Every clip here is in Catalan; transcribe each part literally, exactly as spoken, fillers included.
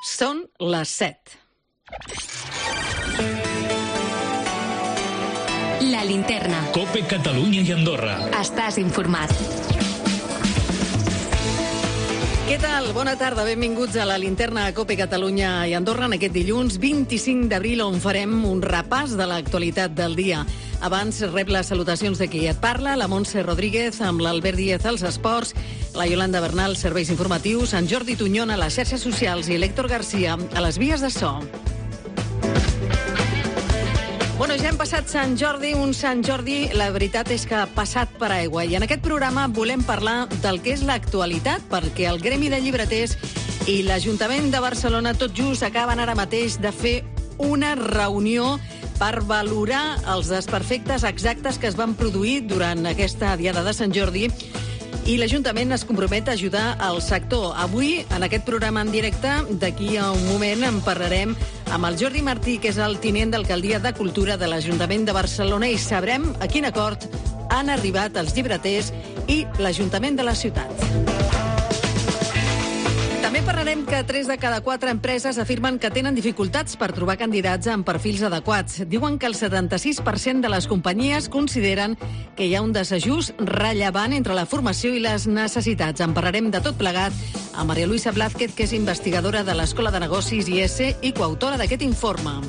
Són les set. La linterna. COPE Catalunya i Andorra. Estàs informat. Què tal? Bona tarda, benvinguts a la linterna a COPE Catalunya i Andorra en aquest dilluns vint-i-cinc d'abril, on farem un repàs de l'actualitat del dia. Abans rep les salutacions de qui et parla, la Montse Rodríguez, amb l'Albert Díez als esports, la Yolanda Bernal, serveis informatius, en Jordi Tuñón a les xarxes socials i l'Héctor Garcia a les vies de so. Bueno, ja hem passat Sant Jordi, un Sant Jordi, la veritat és que ha passat per aigua. I en aquest programa volem parlar del que és l'actualitat, perquè el Gremi de Llibreters i l'Ajuntament de Barcelona tot just acaben ara mateix de fer una reunió per valorar els desperfectes exactes que es van produir durant aquesta diada de Sant Jordi, i l'Ajuntament es compromet a ajudar al sector. Avui, en aquest programa en directe, d'aquí a un moment en parlarem amb el Jordi Martí, que és el tinent d'alcaldia de Cultura de l'Ajuntament de Barcelona, i sabrem a quin acord han arribat els llibreters i l'Ajuntament de la ciutat. També parlarem que tres de cada quatre empreses afirmen que tenen dificultats per trobar candidats amb perfils adequats. Diuen que el setanta-sis per cent de les companyies consideren que hi ha un desajust rellevant entre la formació i les necessitats. En parlarem de tot plegat amb Maria Luisa Blázquez, que és investigadora de l'Escola de Negocis I S i coautora d'aquest informe.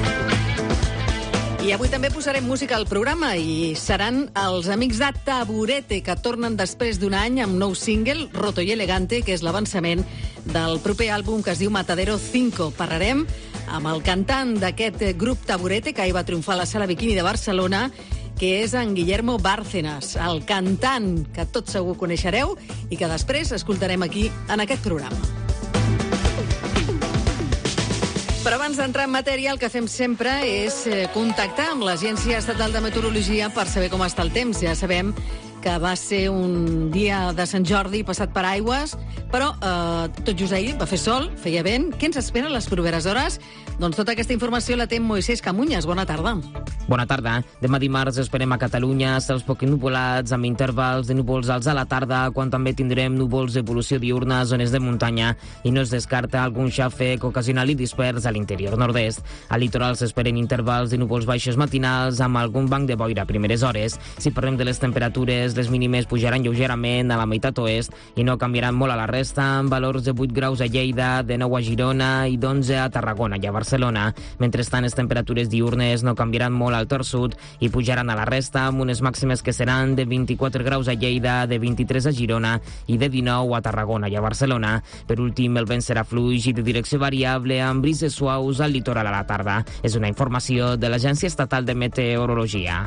I avui també posarem música al programa i seran els amics de Taburete, que tornen després d'un any amb nou single, Roto y Elegante, que és l'avançament del proper àlbum que es diu Matadero cinco. Parlarem amb el cantant d'aquest grup Taburete, que ahir va triomfar a la Sala Bikini de Barcelona, que és en Guillermo Bárcenas, el cantant que tots segur coneixereu i que després escoltarem aquí en aquest programa. Però abans d'entrar en matèria, el que fem sempre és contactar amb l'Agència Estatal de Meteorologia per saber com està el temps. Ja sabem que va ser un dia de Sant Jordi passat per aigües, però eh, tot just ahir va fer sol, feia vent. Què ens espera les properes hores? Doncs tota aquesta informació la té Moisés Camuñas. Bona tarda. Bona tarda. Demà dimarts esperem a Catalunya cels poc nuvolats, amb intervals de núvols alts a la tarda, quan també tindrem núvols d'evolució diurna a zones de muntanya, i no es descarta algun xàfec ocasional i dispers a l'interior nord-est. Al litoral s'esperen intervals de núvols baixos matinals, amb algun banc de boira a primeres hores. Si parlem de les temperatures, les mínimes pujaran lleugerament a la meitat oest i no canviaran molt a la resta, amb valors de vuit graus a Lleida, de nou a Girona i d'onze a Tarragona i a Barcelona. Mentrestant, les temperatures diurnes no canviaran molt al Tor Sud i pujaran a la resta, amb unes màximes que seran de vint-i-quatre graus a Lleida, de vint-i-tres a Girona i de dinou a Tarragona i a Barcelona. Per últim, el vent serà fluix i de direcció variable, amb brises suaus al litoral a la tarda. És una informació de l'Agència Estatal de Meteorologia.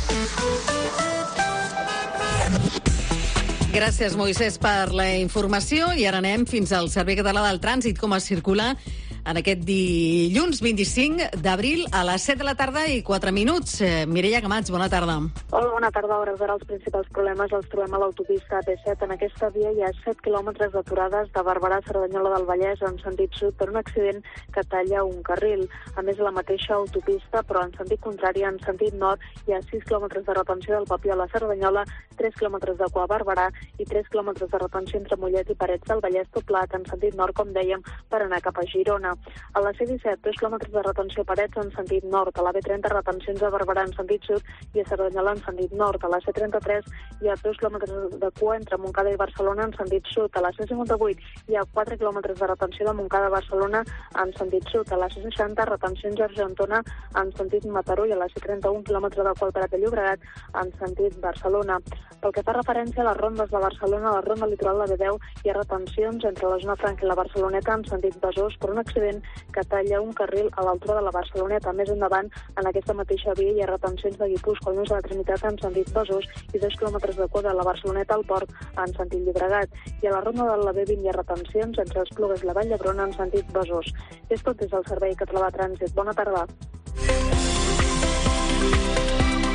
Gràcies, Moisés, per la informació. I ara anem fins al Servei Català del Trànsit, com es circula en aquest dilluns vint-i-cinc d'abril a les set de la tarda i quatre minuts. Eh, Mireia Camats, bona tarda. Hola, bona tarda. A hores d'ara els principals problemes els trobem a l'autopista A P set. En aquesta via hi ha set quilòmetres d'aturades de Barberà a Cerdanyola del Vallès en sentit sud per un accident que talla un carril. A més, a la mateixa autopista, però en sentit contrari, en sentit nord, hi ha sis quilòmetres de retenció del Papiol a Cerdanyola, tres quilòmetres de cua a Barberà i tres quilòmetres de retenció entre Mollet i Parets del Vallès, tot plat en sentit nord, com dèiem, per anar cap a Girona. A la C disset, dos quilòmetres de retenció a Parets en sentit nord. A la B trenta, retencions a Barberà en sentit sud i a Cerdanyola en sentit nord. A la C trenta-tres hi ha dos quilòmetres de cua entre Montcada i Barcelona en sentit sud. A la C cinquanta-vuit hi ha quatre quilòmetres de retenció de Montcada a Barcelona en sentit sud. A la C seixanta, retencions a Argentona en sentit Mataró, i a la C trenta-un, quilòmetre de cua al Prat de Llobregat en sentit Barcelona. Pel que fa referència a les rondes de Barcelona, a la ronda litoral de B deu hi ha retencions entre la zona franca i la Barceloneta en sentit Besòs per un accident que talla un carril a l'altura de la Barceloneta. Més endavant, en aquesta mateixa via hi ha retencions de Guipúscoa al Nus de la Trinitat en sentit Besòs i dos quilòmetres de cua de la Barceloneta al Port en sentit Llobregat. I a la ronda de la B vint hi ha retencions entre Esplugues i la Vall d'Hebron en sentit Besòs. És tot des del Servei Català de Trànsit. Bona tarda.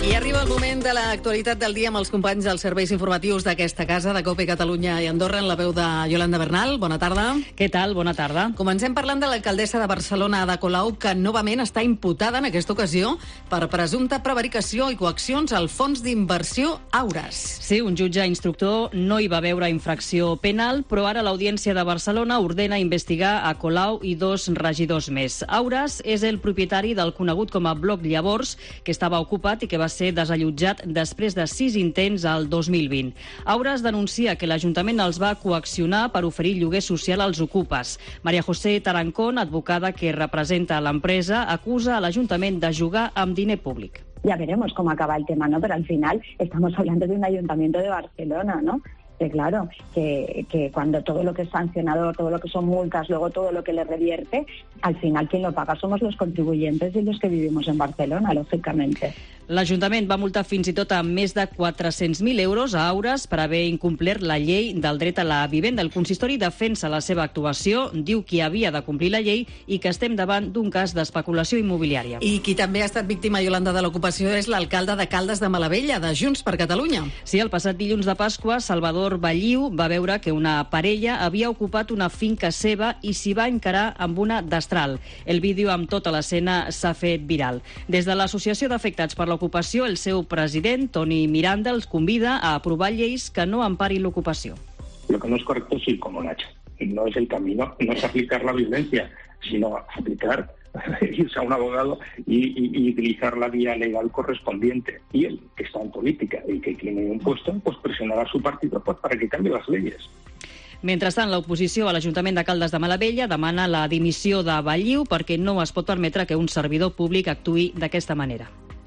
I arriba el moment de l'actualitat del dia amb els companys dels serveis informatius d'aquesta casa, de COPE Catalunya i Andorra, en la veu de Yolanda Bernal. Bona tarda. Què tal? Bona tarda. Comencem parlant de l'alcaldessa de Barcelona, Ada Colau, que novament està imputada en aquesta ocasió per presumpta prevaricació i coaccions al fons d'inversió Aures. Sí, un jutge instructor no hi va veure infracció penal, però ara l'Audiència de Barcelona ordena investigar a Colau i dos regidors més. Aures és el propietari del conegut com a Bloc Llavors, que estava ocupat i que va ser desallotjat després de sis intents al dos mil vint. Aures denuncia que l'Ajuntament els va coaccionar per oferir lloguer social als ocupes. María José Tarancón, advocada que representa l'empresa, acusa a l'Ajuntament de jugar amb diner públic. Ya veremos cómo acaba el tema, ¿no? Pero al final estamos hablando de un ayuntamiento de Barcelona, ¿no? Que claro, que, que cuando todo lo que es sancionador, todo lo que son multas, luego todo lo que le revierte, al final quien lo paga somos los contribuyentes y los que vivimos en Barcelona, lógicamente. L'Ajuntament va multar fins i tot amb més de quatre-cents mil euros a Aures per haver incomplert la llei del dret a la vivenda. El consistori defensa la seva actuació, diu que havia de complir la llei i que estem davant d'un cas d'especulació immobiliària. I qui també ha estat víctima, Yolanda, de l'ocupació és l'alcalde de Caldes de Malavella, de Junts per Catalunya. Sí, el passat dilluns de Pasqua, Salvador Balliu va veure que una parella havia ocupat una finca seva i s'hi va encarar amb una destral. El vídeo amb tota l'escena s'ha fet viral. Des de l'Associació d'Afectats per l'Ocupació, el seu president, Toni Miranda, els convida a aprovar lleis que no emparin l'ocupació. Lo que no es correcto es ir como Nacho. No es el camino, no es aplicar la violencia, sino aplicar, irse a un abogado y, y, y utilizar la vía legal correspondiente. Y él, que está en política y que tiene un puesto, pues presionará a su partido pues, para que cambie las leyes. Mentrestant, l'oposició a l'Ajuntament de Caldes de Malavella demana la dimissió de Balliu perquè no es pot permetre que un servidor públic actuï d'aquesta manera.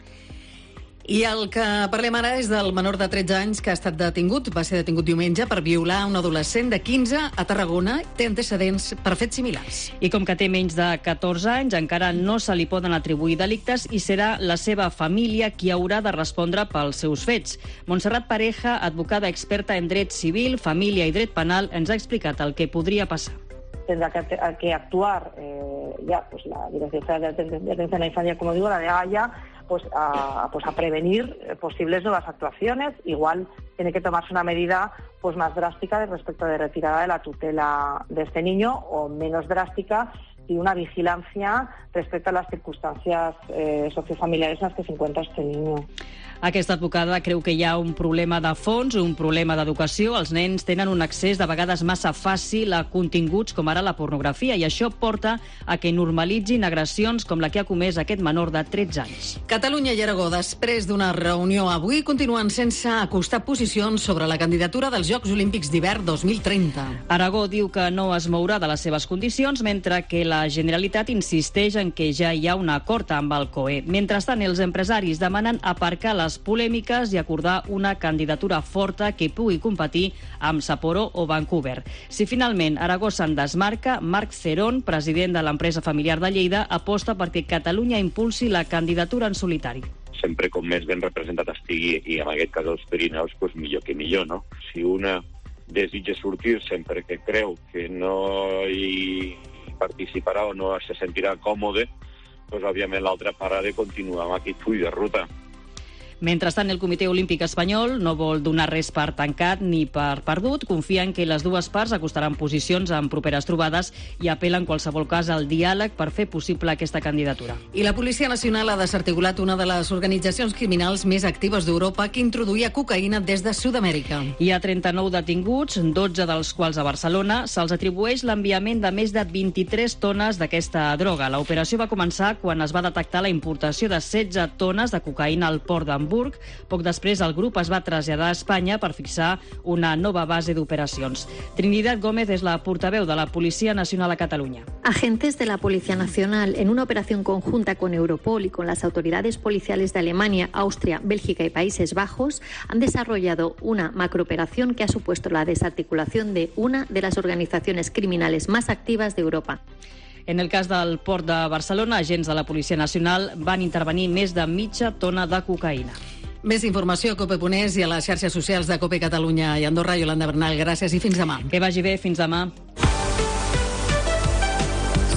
I el que parlem ara és del menor de tretze anys que ha estat detingut. Va ser detingut diumenge per violar un adolescent de quinze a Tarragona. Té antecedents per fets similars. I com que té menys de catorze anys, encara no se li poden atribuir delictes i serà la seva família qui haurà de respondre pels seus fets. Montserrat Pareja, advocada experta en dret civil, família i dret penal, ens ha explicat el que podria passar. Tendrá que, que actuar eh, ya pues la Dirección General de Atención a la Infancia, como digo, la de Haya, pues a, pues a prevenir posibles nuevas actuaciones. Igual tiene que tomarse una medida pues más drástica respecto de retirada de la tutela de este niño o menos drástica y una vigilancia respecto a las circunstancias eh, sociofamiliares en las que se encuentra este niño. Aquesta advocada creu que hi ha un problema de fons, un problema d'educació. Els nens tenen un accés de vegades massa fàcil a continguts com ara la pornografia i això porta a que normalitzin agressions com la que ha comès aquest menor de tretze anys. Catalunya i Aragó, després d'una reunió avui, continuen sense acostar posicions sobre la candidatura dels Jocs Olímpics d'hivern dos mil trenta. Aragó diu que no es mourà de les seves condicions, mentre que la Generalitat insisteix en que ja hi ha un acord amb el C O E. Mentrestant, els empresaris demanen aparcar les polèmiques i acordar una candidatura forta que pugui competir amb Sapporo o Vancouver. Si finalment Aragó se'n desmarca, Marc Cerón, president de l'empresa familiar de Lleida, aposta perquè Catalunya impulsi la candidatura en solitari. Sempre com més ben representat estigui, i en aquest cas els Pirineus, doncs millor que millor, no? Si una desitja sortir-se'n perquè creu que no hi participarà o no se sentirà còmode, doncs òbviament l'altra part ha de continuar amb aquest full de ruta. Mentrestant, el Comitè Olímpic Espanyol no vol donar res per tancat ni per perdut. Confia en que les dues parts acostaran posicions en properes trobades i apel·la en qualsevol cas al diàleg per fer possible aquesta candidatura. I la Policia Nacional ha desarticulat una de les organitzacions criminals més actives d'Europa que introduïa cocaïna des de Sud-amèrica. Hi ha trenta-nou detinguts, dotze dels quals a Barcelona. Se'ls atribueix l'enviament de més de vint-i-tres tones d'aquesta droga. L'operació va començar quan es va detectar la importació de setze tones de cocaïna al port de Hamburg. Poc després, el grup es va traslladar a Espanya per fixar una nova base d'operacions. Trinidad Gómez és la portaveu de la Policía Nacional a Cataluña. Agentes de la Policía Nacional, en una operación conjunta con Europol y con las autoridades policiales de Alemania, Austria, Bélgica y Países Bajos, han desarrollado una macrooperación que ha supuesto la desarticulación de una de las organizaciones criminales más activas de Europa. En el cas del port de Barcelona, agents de la Policia Nacional van intervenir més de mitja tona de cocaïna. Més informació a cope punt es i a les xarxes socials de COPE Catalunya i Andorra. Yolanda Bernal, gràcies i fins demà. Que vagi bé, fins demà.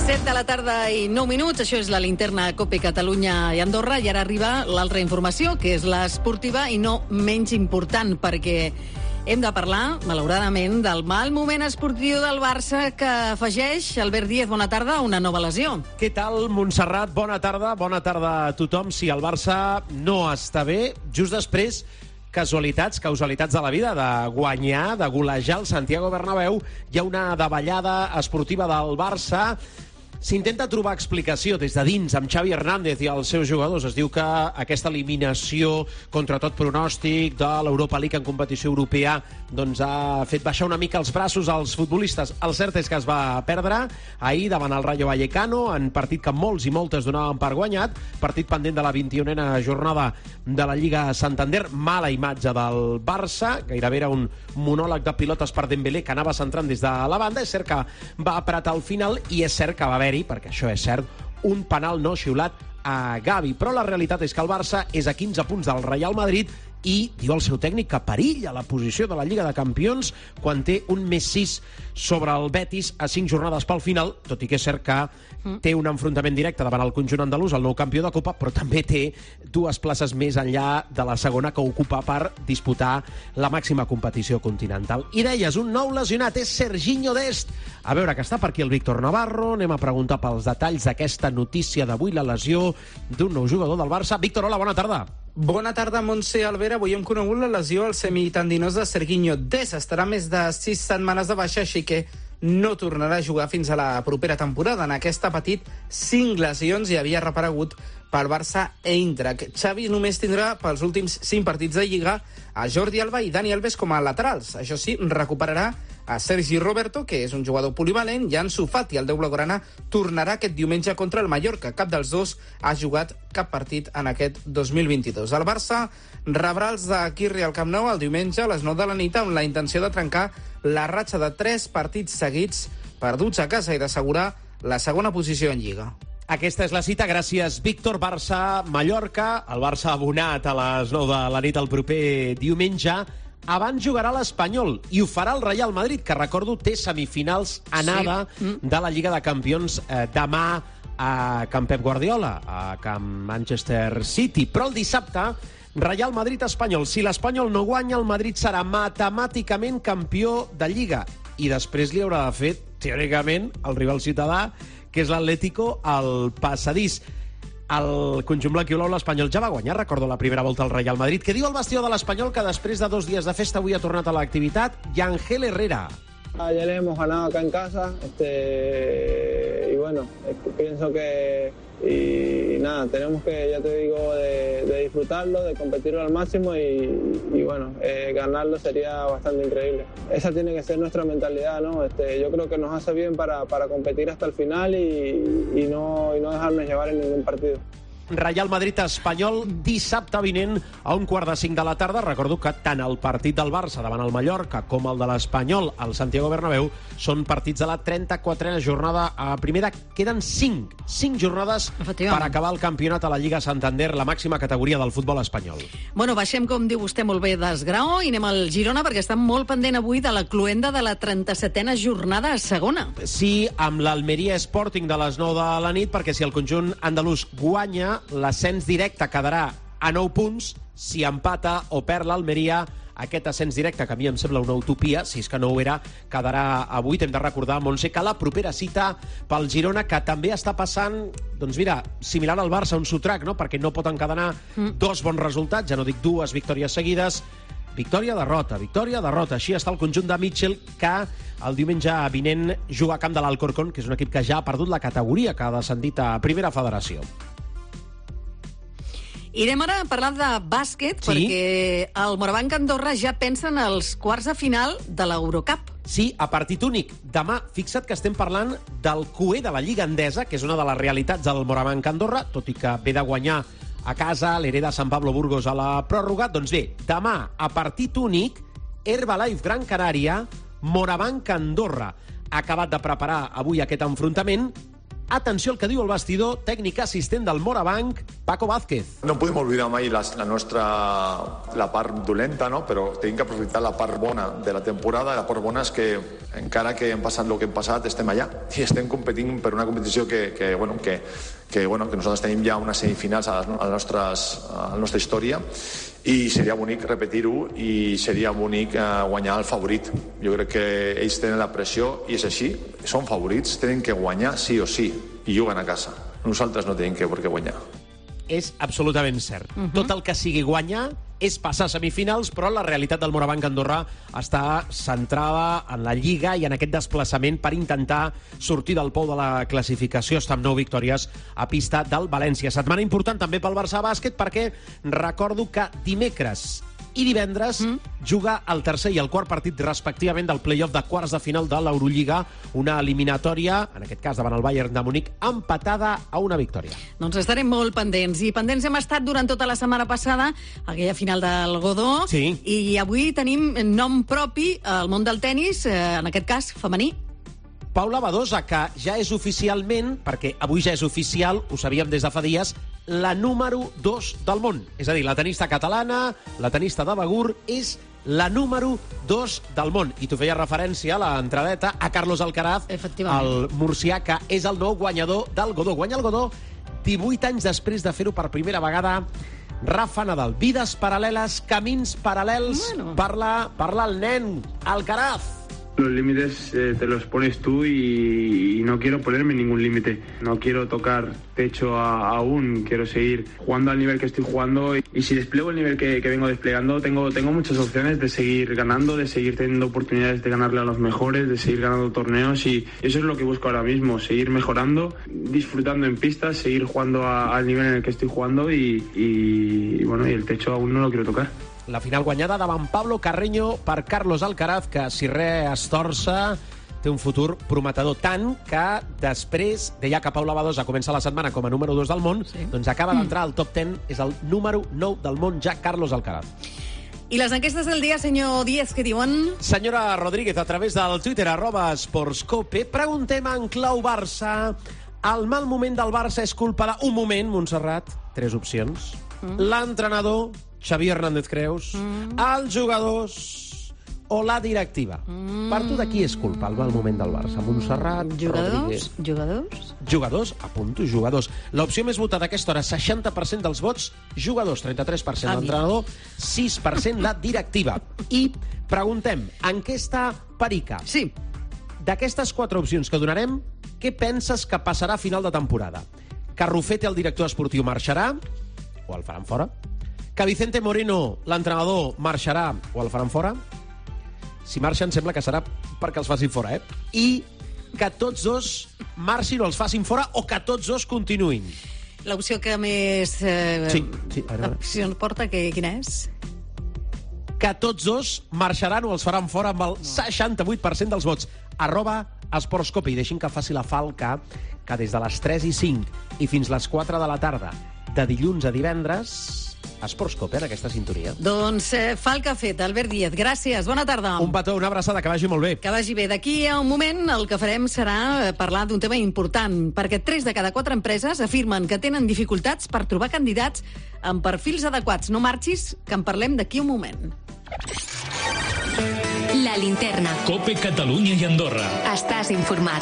set de la tarda i nou minuts, això és la linterna COPE Catalunya i Andorra, i ara arriba l'altra informació, que és l'esportiva i no menys important, perquè hem de parlar, malauradament, del mal moment esportiu del Barça que afegeix, Albert Díez, bona tarda, una nova lesió. Què tal, Montserrat? Bona tarda, bona tarda a tothom. Si el Barça no està bé, just després, casualitats, causalitats de la vida, de guanyar, de golejar el Santiago Bernabéu, hi ha una davallada esportiva del Barça. S'intenta trobar explicació des de dins amb Xavi Hernández i els seus jugadors. Es diu que aquesta eliminació contra tot pronòstic de l'Europa League en competició europea doncs ha fet baixar una mica els braços als futbolistes. El cert és que es va perdre ahir davant el Rayo Vallecano, en partit que molts i moltes donaven per guanyat, partit pendent de la vint-i-unena jornada de la Lliga Santander. Mala imatge del Barça, gairebé era un monòleg de pilotes per Dembélé que anava centrant des de la banda. És cert que va apretar al final i és cert que va haver perquè això és cert, un penal no xiulat a Gavi. Però la realitat és que el Barça és a quinze punts del Real Madrid i diu el seu tècnic que perilla la posició de la Lliga de Campions quan té un més sis sobre el Betis a cinc jornades pel final, tot i que és cert que té un enfrontament directe davant el conjunt andalús, el nou campió de Copa, però també té dues places més enllà de la segona que ocupa per disputar la màxima competició continental. I deies, un nou lesionat és Serginho Dest. A veure, que està per aquí el Víctor Navarro. Anem a preguntar pels detalls d'aquesta notícia d'avui, la lesió d'un nou jugador del Barça. Víctor, hola, bona tarda. Bona tarda, Montse, Albert. Avui hem conegut la lesió al semitendinós de Serginho Dest. Estarà més de sis setmanes de baixa, així que no tornarà a jugar fins a la propera temporada. En aquesta ha patit cinc lesions i havia reparegut pel Barça Eintracht. Xavi només tindrà pels últims cinc partits de Lliga a Jordi Alba i Dani Alves com a laterals. Això sí, recuperarà a Sergi Roberto, que és un jugador polivalent, i Ansu Fati, el deu blaugrana, tornarà aquest diumenge contra el Mallorca. Cap dels dos ha jugat cap partit en aquest dos mil vint-i-dos. El Barça rebrà els de Quirri al Camp Nou el diumenge a les nou de la nit amb la intenció de trencar la ratxa de tres partits seguits perduts a casa i d'assegurar la segona posició en Lliga. Aquesta és la cita. Gràcies, Víctor. Barça-Mallorca. El Barça abonat a les nou de la nit el proper diumenge. Abans jugarà l'Espanyol i ho farà el Real Madrid, que, recordo, té semifinals anada sí. de la Lliga de Campions eh, demà a Camp Pep Guardiola, a Camp Manchester City. Però el dissabte, Real Madrid-Espanyol. Si l'Espanyol no guanya, el Madrid serà matemàticament campió de Lliga. I després li haurà de fer, teòricament, el rival ciutadà, que és l'Atlético, al passadís. El conjunt blanquiolou, l'Espanyol, ja va guanyar, recordo, la primera volta al Real Madrid. Què diu el bastió de l'Espanyol, que després de dos dies de festa avui ha tornat a l'activitat? Yangel Herrera. Ayer hemos ganado acá en casa, este, y bueno, pienso que y nada, tenemos que, ya te digo, de, de disfrutarlo, de competirlo al máximo y, y bueno, eh, ganarlo sería bastante increíble. Esa tiene que ser nuestra mentalidad, ¿no? Este, yo creo que nos hace bien para, para competir hasta el final y, y, no, y no dejarnos llevar en ningún partido. Real Madrid-Espanyol dissabte vinent a un quart de cinc de la tarda. Recordo que tant el partit del Barça davant el Mallorca com el de l'Espanyol al Santiago Bernabéu són partits de la trenta-quatrena jornada a primera. Queden cinc, cinc jornades per acabar el campionat a la Lliga Santander, la màxima categoria del futbol espanyol. Bueno, baixem, com diu vostè molt bé, d'esgraó i anem al Girona, perquè està molt pendent avui de la cluenda de la trenta-setena jornada a segona. Sí, amb l'Almeria Sporting de les nou de la nit, perquè si el conjunt andalús guanya, l'ascens directe quedarà a nou punts. Si empata o perd l'Almeria, aquest ascens directe, que a mi em sembla una utopia, si és que no ho era, quedarà a vuit. Hem de recordar, Montse, que la propera cita pel Girona, que també està passant, doncs mira, similar al Barça, un sotrac, no? Perquè no pot encadenar mm. dos bons resultats, ja no dic dues victòries seguides. Victòria, derrota, victòria, derrota. Així està el conjunt de Mitchell, que el diumenge vinent juga a camp de l'Alcorcón, que és un equip que ja ha perdut la categoria, que ha descendit a Primera Federació. I anem ara a parlar de bàsquet, sí? Perquè el Morabanc Andorra ja pensa en els quarts de final de l'Eurocup. Sí, a partit únic. Demà, fixa't que estem parlant del Q E de la Lliga Endesa, que és una de les realitats del Morabanc Andorra, tot i que ve de guanyar a casa l'Hereda Sant Pablo Burgos a la pròrroga. Doncs bé, demà, a partit únic, Herbalife Gran Canària, Morabanc Andorra. Ha acabat de preparar avui aquest enfrontament. Atenció al que diu el vestidor, tècnic assistent del Morabanc, Paco Vázquez. No podem oblidar mai la, la nostra la part dolenta, no? Però tenim que aprofitar la part bona de la temporada. La part bona és que, encara que hem passat el que hem passat, estem allà i estem competint per una competició que, que, bueno, que, que, bueno, que nosaltres tenim ja unes semifinals a, a, nostres, a la nostra història i seria bonic repetir-ho i seria bonic eh, guanyar el favorit. Jo crec que ells tenen la pressió i és així, són favorits, tenen que guanyar sí o sí i juguen a casa. Nosaltres no tenim que per què guanyar. És absolutament cert. Uh-huh. Tot el que sigui guanyar és passar a semifinals, però la realitat del Morabanc Andorra està centrada en la Lliga i en aquest desplaçament per intentar sortir del pou de la classificació. Està amb nou victòries a pista del València. Setmana important també pel Barça Bàsquet, perquè recordo que dimecres i divendres mm. juga el tercer i el quart partit respectivament del play-off de quarts de final de l'Eurolliga, una eliminatòria, en aquest cas davant el Bayern de Munic, empatada a una victòria. Doncs estarem molt pendents, i pendents hem estat durant tota la setmana passada, aquella final del Godó, sí. I avui tenim nom propi al món del tenis, en aquest cas femení. Paula Badosa, que ja és oficialment, perquè avui ja és oficial, ho sabíem des de fa dies, la número dos del món. És a dir, la tenista catalana, la tenista de Begur, és la número dos del món. I tu feia referència a l'entradeta a Carlos Alcaraz, el murcià, que és el nou guanyador del Godó. Guanya el Godó divuit anys després de fer-ho per primera vegada. Rafa Nadal, vides paral·leles, camins paral·lels, bueno. parla, parla el nen, Alcaraz. Los límites eh, te los pones tú y, y no quiero ponerme ningún límite. No quiero tocar techo a, aún, quiero seguir jugando al nivel que estoy jugando y, y si despliego el nivel que, que vengo desplegando, tengo, tengo muchas opciones de seguir ganando, de seguir teniendo oportunidades de ganarle a los mejores, de seguir ganando torneos y eso es lo que busco ahora mismo, seguir mejorando, disfrutando en pistas, seguir jugando a, al nivel en el que estoy jugando y, y, y bueno, y el techo aún no lo quiero tocar. La final guanyada davant Pablo Carreño per Carlos Alcaraz, que si res es torça té un futur prometedor, tant que després, deia que Paula Badosa comença la setmana com a número dos del món, sí. doncs acaba d'entrar al top deu, és el número nou del món ja, Carlos Alcaraz. I les enquestes del dia, senyor Díez, què diuen? Senyora Rodríguez, a través del Twitter, arroba Sportscope, preguntem en clau Barça, el mal moment del Barça és culpa de... Un moment, Montserrat, tres opcions. Mm. L'entrenador, Xavi Hernández Creus, mm. els jugadors o la directiva. Mm. Per tu, de qui és culpa el mal moment del Barça? Montserrat, jugadors? Rodríguez... Jugadors? Jugadors? Apunto, jugadors. L'opció més votada a aquesta hora, seixanta per cent dels vots, jugadors, trenta-tres per cent l'entrenador, sis per cent la directiva. I preguntem, enquesta Perica. Sí. D'aquestes quatre opcions que donarem, què penses que passarà a final de temporada? Que Rufete, el director esportiu, marxarà o el faran fora? Que Vicente Moreno, l'entrenador, marxarà o el faran fora? Si marxen, sembla que serà perquè els facin fora, eh? I que tots dos marxin o els facin fora o que tots dos continuïn. L'opció que més... Eh, sí, sí. Opció porta, que, quina és? Que tots dos marxaran o els faran fora amb el seixanta-vuit per cent dels vots. Arroba Sportscope. I deixin que faci la falca que des de les tres i cinc i fins les quatre de la tarda, de dilluns a divendres, Sportscope, en aquesta sintonia. Doncs eh, falca fet, Albert Díez. Gràcies, bona tarda. Un petó, una abraçada, que vagi molt bé. Que vagi bé. D'aquí a un moment el que farem serà parlar d'un tema important, perquè tres de cada quatre empreses afirmen que tenen dificultats per trobar candidats amb perfils adequats. No marxis, que en parlem d'aquí un moment. La linterna. Cope Catalunya i Andorra. Estàs informat.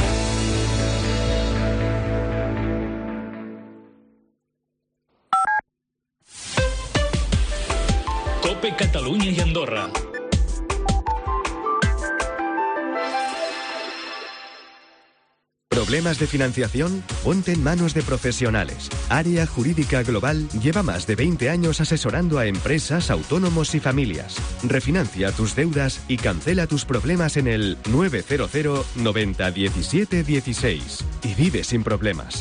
Cope Catalunya i Andorra. ¿Problemas de financiación? Ponte en manos de profesionales. Área Jurídica Global lleva más de veinte años asesorando a empresas, autónomos y familias. Refinancia tus deudas y cancela tus problemas en el nueve cero cero noventa diecisiete dieciséis. Y vive sin problemas.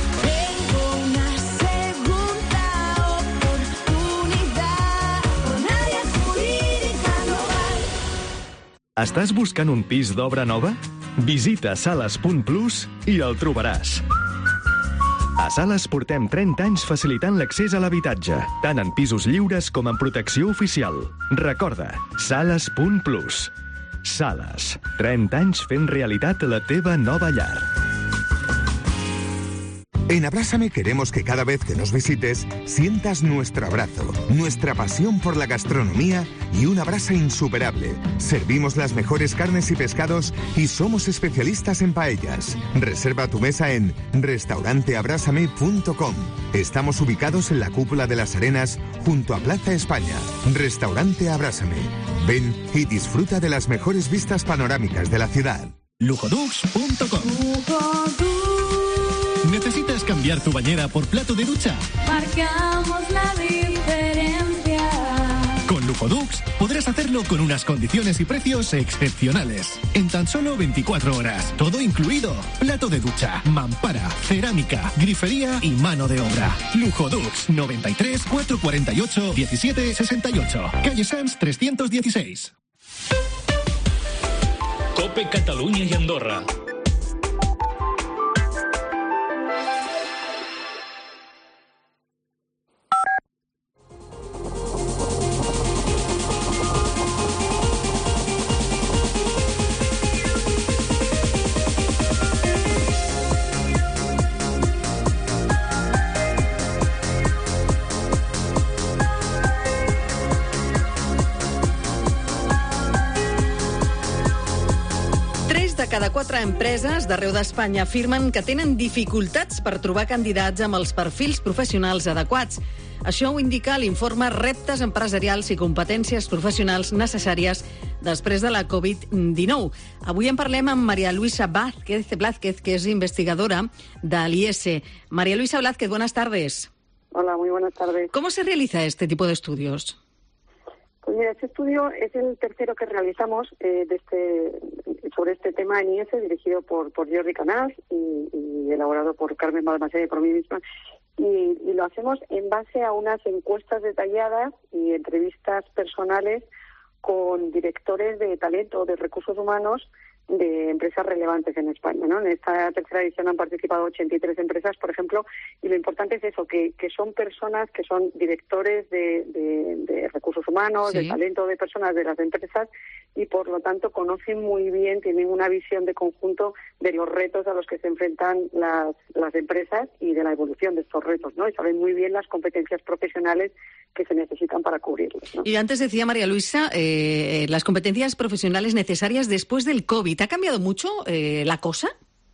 Estàs buscant un pis d'obra nova? Visita Sales punt plus i el trobaràs. A Sales portem trenta anys facilitant l'accés a l'habitatge, tant en pisos lliures com en protecció oficial. Recorda, Sales punt plus. Sales, trenta anys fent realitat la teva nova llar. En Abrázame queremos que cada vez que nos visites sientas nuestro abrazo, nuestra pasión por la gastronomía y una brasa insuperable. Servimos las mejores carnes y pescados y somos especialistas en paellas. Reserva tu mesa en restaurante abrázame punto com. Estamos ubicados en la Cúpula de las Arenas junto a Plaza España. Restaurante Abrázame. Ven y disfruta de las mejores vistas panorámicas de la ciudad. Lujodux punto com. ¿Necesitas cambiar tu bañera por plato de ducha? Marcamos la diferencia. Con Lujodux podrás hacerlo con unas condiciones y precios excepcionales. En tan solo veinticuatro horas, todo incluido. Plato de ducha, mampara, cerámica, grifería y mano de obra. Lujodux, noventa y tres, cuatrocientos cuarenta y ocho, diecisiete sesenta y ocho. Calle Sants trescientos dieciséis. Cope Catalunya i Andorra. Cada quatre empreses d'arreu d'Espanya afirmen que tenen dificultats per trobar candidats amb els perfils professionals adequats. Això ho indica l'informe Reptes empresarials i competències professionals necessàries després de la covid dinou. Avui en parlem amb María Luisa Blázquez, Blázquez que és investigadora de l'I S. María Luisa Blázquez, buenas tardes. Hola, muy buenas tardes. ¿Cómo se realiza este tipo de estudios? Pues mira, este estudio es el tercero que realizamos eh, de este, sobre este tema en I S, dirigido por, por Jordi Canals y, y elaborado por Carmen Balmaceda y por mí misma. Y, y lo hacemos en base a unas encuestas detalladas y entrevistas personales con directores de talento, de recursos humanos, de empresas relevantes en España, ¿no? En esta tercera edición han participado ochenta y tres empresas, por ejemplo, y lo importante es eso, que, que son personas que son directores de, de, de recursos humanos, sí. de talento de personas de las empresas, y por lo tanto conocen muy bien, tienen una visión de conjunto de los retos a los que se enfrentan las, las empresas y de la evolución de estos retos, ¿no? Y saben muy bien las competencias profesionales que se necesitan para cubrirlos, ¿no? Y antes decía María Luisa, eh, las competencias profesionales necesarias después del COVID. ¿Ha cambiado mucho eh, la cosa?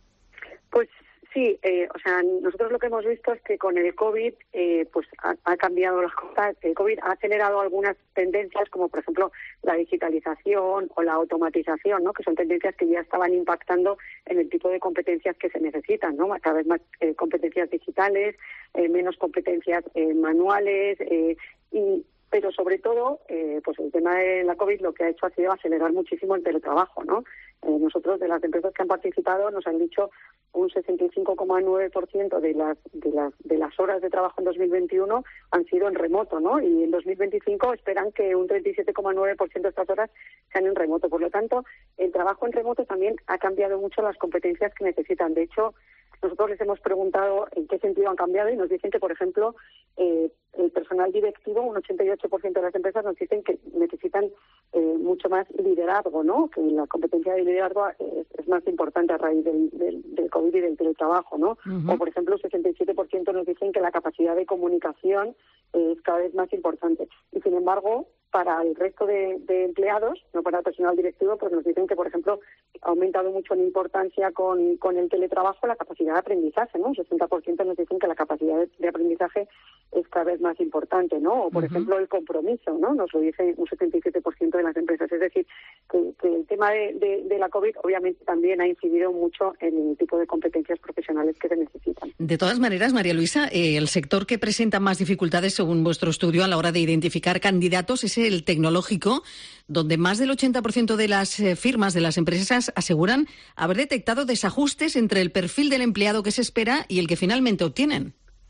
Pues sí, eh, o sea, nosotros lo que hemos visto es que con el COVID eh, pues ha, ha cambiado las cosas. El COVID ha acelerado algunas tendencias, como por ejemplo la digitalización o la automatización, ¿no? Que son tendencias que ya estaban impactando en el tipo de competencias que se necesitan, ¿no? Cada vez más eh, competencias digitales, eh, menos competencias eh, manuales eh, y pero sobre todo, eh, pues el tema de la COVID lo que ha hecho ha sido acelerar muchísimo el teletrabajo, ¿no? Eh, nosotros, de las empresas que han participado, nos han dicho un sesenta y cinco coma nueve por ciento de las, de las de las horas de trabajo en dos mil veintiuno han sido en remoto, ¿no? Y en dos mil veinticinco esperan que un treinta y siete coma nueve por ciento de estas horas sean en remoto. Por lo tanto, el trabajo en remoto también ha cambiado mucho las competencias que necesitan. De hecho, nosotros les hemos preguntado en qué sentido han cambiado y nos dicen que, por ejemplo, eh, el personal directivo, un ochenta y ocho por ciento de las empresas nos dicen que necesitan eh, mucho más liderazgo, ¿no? Que la competencia de liderazgo es, es más importante a raíz del, del, del COVID y del teletrabajo, ¿no? Uh-huh. O, por ejemplo, el sesenta y siete por ciento nos dicen que la capacidad de comunicación eh, es cada vez más importante. Y, sin embargo, para el resto de, de empleados, no para el personal directivo, pues nos dicen que, por ejemplo, ha aumentado mucho en importancia con, con el teletrabajo la capacidad de aprendizaje, ¿no? Un sesenta por ciento nos dicen que la capacidad de, de aprendizaje es cada vez más importante, ¿no? O, por uh-huh. ejemplo, el compromiso, ¿no? Nos lo dice un setenta y siete por ciento de las empresas. Es decir, que, que el tema de, de, de la COVID obviamente también ha incidido mucho en el tipo de competencias profesionales que se necesitan. De todas maneras, María Luisa, eh, el sector que presenta más dificultades, según vuestro estudio, a la hora de identificar candidatos es el tecnológico, donde más del ochenta por ciento de las eh, firmas, de las empresas, aseguran haber detectado desajustes entre el perfil del empleado que se espera y el que finalmente obtienen.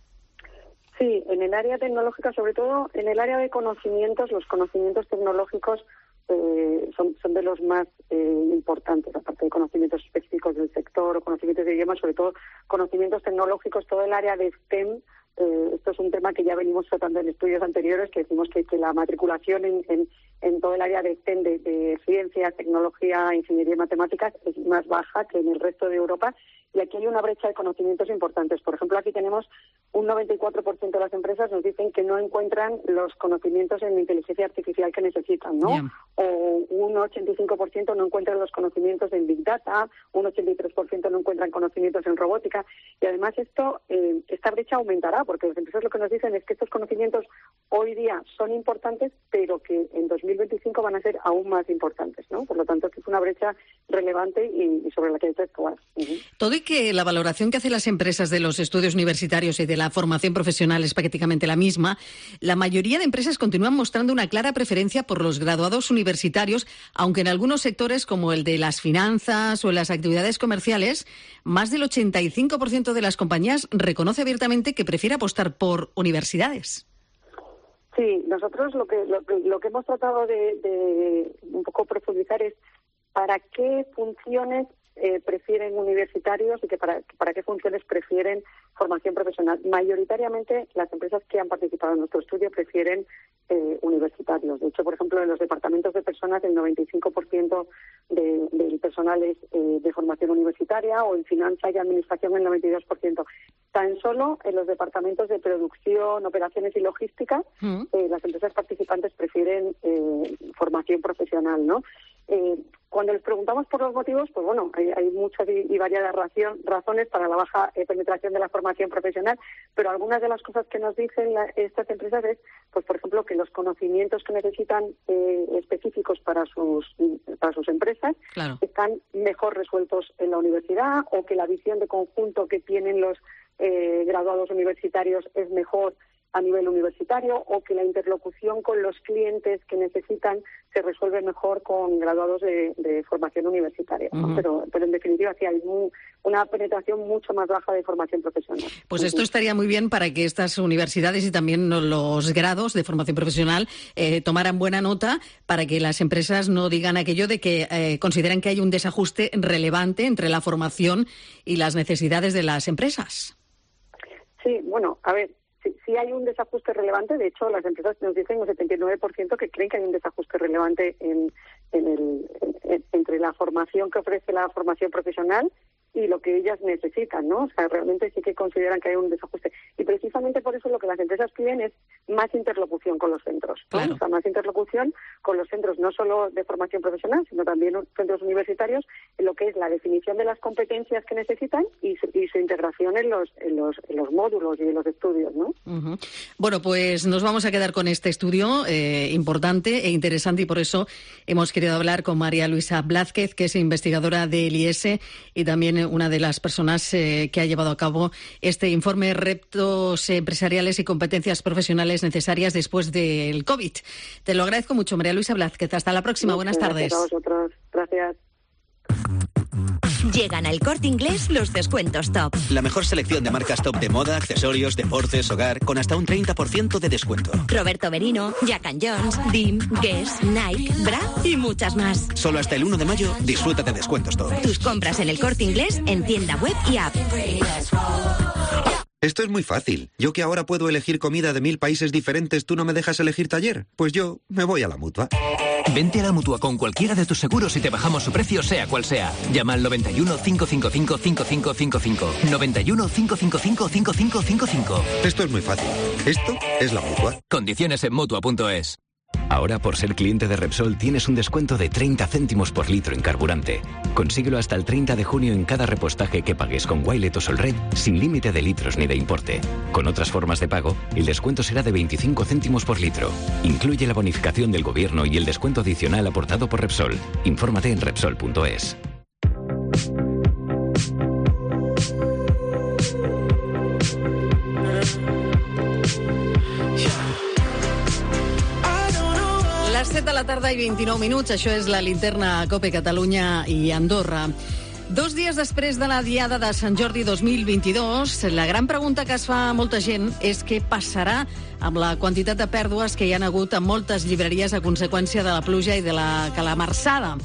Sí, en el área tecnológica, sobre todo en el área de conocimientos, los conocimientos tecnológicos eh, son, son de los más eh, importantes, aparte de conocimientos específicos del sector o conocimientos de idiomas, sobre todo conocimientos tecnológicos, todo el área de STEM. Eh, esto es un tema que ya venimos tratando en estudios anteriores, que decimos que, que la matriculación en, en, en todo el área de STEM, de, de ciencias, tecnología, ingeniería y matemáticas, es más baja que en el resto de Europa. Y aquí hay una brecha de conocimientos importantes. Por ejemplo, aquí tenemos un noventa y cuatro por ciento de las empresas nos dicen que no encuentran los conocimientos en inteligencia artificial que necesitan, ¿no? Yeah. O un ochenta y cinco por ciento no encuentran los conocimientos en Big Data, un ochenta y tres por ciento no encuentran conocimientos en robótica. Y además esto, eh, esta brecha aumentará, porque las empresas lo que nos dicen es que estos conocimientos hoy día son importantes, pero que en dos mil veinticinco van a ser aún más importantes, ¿no? Por lo tanto, es una brecha relevante y, y sobre la que hay que actuar. Uh-huh. Todo y que la valoración que hacen las empresas de los estudios universitarios y de la formación profesional es prácticamente la misma, la mayoría de empresas continúan mostrando una clara preferencia por los graduados universitarios, aunque en algunos sectores como el de las finanzas o en las actividades comerciales, más del ochenta y cinco por ciento de las compañías reconoce abiertamente que prefiere apostar por universidades. Sí, nosotros lo que lo, lo que hemos tratado de, de un poco profundizar es para qué funciones Eh, prefieren universitarios y que para, para qué funciones prefieren formación profesional. Mayoritariamente las empresas que han participado en nuestro estudio prefieren eh, universitarios. De hecho, por ejemplo, en los departamentos de personas el noventa y cinco por ciento de, del personal es eh, de formación universitaria, o en finanza y administración el noventa y dos por ciento. Tan solo en los departamentos de producción, operaciones y logística, mm. eh, las empresas participantes prefieren eh, formación profesional, ¿no? Eh, Cuando les preguntamos por los motivos, pues bueno, hay, hay muchas y, y variadas ración, razones para la baja eh, penetración de la formación profesional, pero algunas de las cosas que nos dicen la, estas empresas es, pues por ejemplo, que los conocimientos que necesitan eh, específicos para sus para sus empresas claro. están mejor resueltos en la universidad, o que la visión de conjunto que tienen los eh, graduados universitarios es mejor a nivel universitario, o que la interlocución con los clientes que necesitan se resuelve mejor con graduados de, de formación universitaria. ¿no? Uh-huh. Pero, pero en definitiva sí hay muy, una penetración mucho más baja de formación profesional. Pues esto estaría muy bien para que estas universidades y también los grados de formación profesional eh, tomaran buena nota, para que las empresas no digan aquello de que eh, consideran que hay un desajuste relevante entre la formación y las necesidades de las empresas. Sí, bueno, a ver, sí hay un desajuste relevante. De hecho, las empresas nos dicen un setenta y nueve por ciento que creen que hay un desajuste relevante en, en el, en, entre la formación que ofrece la formación profesional y lo que ellas necesitan, ¿no? O sea, realmente sí que consideran que hay un desajuste. Y precisamente por eso lo que las empresas piden es más interlocución con los centros, ¿no? Claro. O sea, más interlocución con los centros, no solo de formación profesional, sino también centros universitarios, en lo que es la definición de las competencias que necesitan y su, y su integración en los, en los en los módulos y en los estudios, ¿no? Uh-huh. Bueno, pues nos vamos a quedar con este estudio eh, importante e interesante, y por eso hemos querido hablar con María Luisa Blázquez, que es investigadora del I E S E y también una de las personas eh, que ha llevado a cabo este informe Retos Empresariales y Competencias Profesionales Necesarias después del COVID. Te lo agradezco mucho, María Luisa Blázquez. Hasta la próxima. Muchas Buenas tardes. Gracias a vosotros. Gracias. Llegan al Corte Inglés los descuentos top. La mejor selección de marcas top de moda, accesorios, deportes, hogar, con hasta un treinta por ciento de descuento. Roberto Berino, Jack and Jones, D I M, Guess, Nike, Bra y muchas más. Solo hasta el uno de mayo disfruta de descuentos top. Tus compras en el Corte Inglés en tienda web y app. Esto es muy fácil. Yo que ahora puedo elegir comida de mil países diferentes, ¿tú no me dejas elegir taller? Pues yo me voy a la Mutua. Vente a la Mutua con cualquiera de tus seguros y te bajamos su precio, sea cual sea. Llama al noventa y uno, cinco cinco cinco, cinco cinco cinco cinco. noventa y uno, cinco cinco cinco, cinco cinco cinco cinco. Esto es muy fácil. Esto es la Mutua. Condiciones en Mutua punto es. Ahora, por ser cliente de Repsol, tienes un descuento de treinta céntimos por litro en carburante. Consíguelo hasta el treinta de junio en cada repostaje que pagues con Wilet o Solred, sin límite de litros ni de importe. Con otras formas de pago, el descuento será de veinticinco céntimos por litro. Incluye la bonificación del gobierno y el descuento adicional aportado por Repsol. Infórmate en Repsol punto es. Les set de la tarda i vint-i-nou minuts, això és la linterna COPE Catalunya i Andorra. Dos dies després de la Diada de Sant Jordi dos mil vint-i-dos, la gran pregunta que es fa a molta gent és què passarà amb la quantitat de pèrdues que hi ha hagut a moltes llibreries a conseqüència de la pluja i de la calamarsada.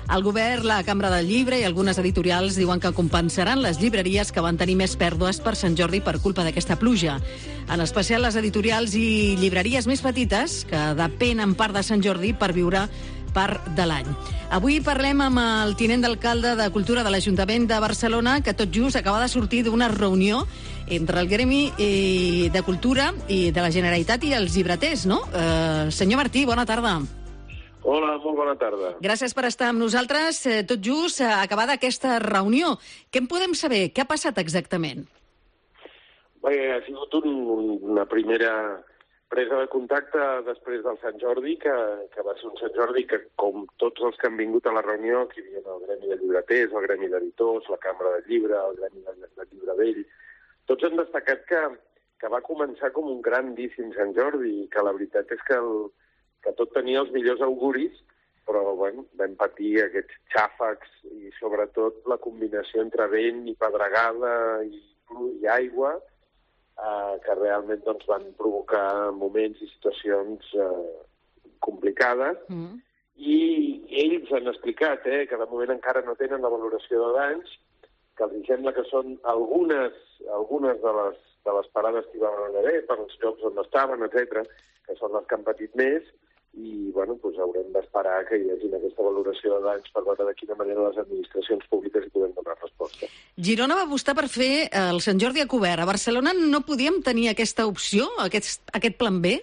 El govern, la Cambra del Llibre i algunes editorials diuen que compensaran les llibreries que van tenir més pèrdues per Sant Jordi per culpa d'aquesta pluja. En especial les editorials i llibreries més petites, que depenen part de Sant Jordi per viure part de l'any. Avui parlem amb el tinent d'alcalde de Cultura de l'Ajuntament de Barcelona, que tot just acaba de sortir d'una reunió entre el Gremi de Cultura i de la Generalitat i els llibreters, no? Eh, senyor Martí, bona tarda. Hola, molt bona tarda. Gràcies per estar amb nosaltres. Eh, tot just eh, acabada aquesta reunió. Què en podem saber? Què ha passat exactament? Bé, ha sigut un, una primera presa de contacte després del Sant Jordi, que, que va ser un Sant Jordi que, com tots els que han vingut a la reunió, que hi havia el Gremi de Llibreters, el Gremi d'Editors, la Cambra del Llibre, el Gremi del de Llibre Vell, tots han destacat que, que va començar com un grandíssim Sant Jordi i que la veritat és que, el, que tot tenia els millors auguris, però bueno, vam patir aquests xàfecs i sobretot la combinació entre vent i pedregada i, i aigua, Uh, que realment doncs, van provocar moments i situacions uh, complicades. Mm. I ells han explicat eh, que de moment encara no tenen la valoració de danys, que els sembla que són algunes, algunes de, les, de les parades que hi van anar bé, per als llocs on estaven, etcètera, que són les que han patit més, i bueno, doncs haurem d'esperar que hi hagi aquesta valoració de danys per veure de quina manera les administracions públiques hi podem donar resposta. Girona va apostar per fer el Sant Jordi a cobert. A Barcelona no podíem tenir aquesta opció, aquest, aquest plan B?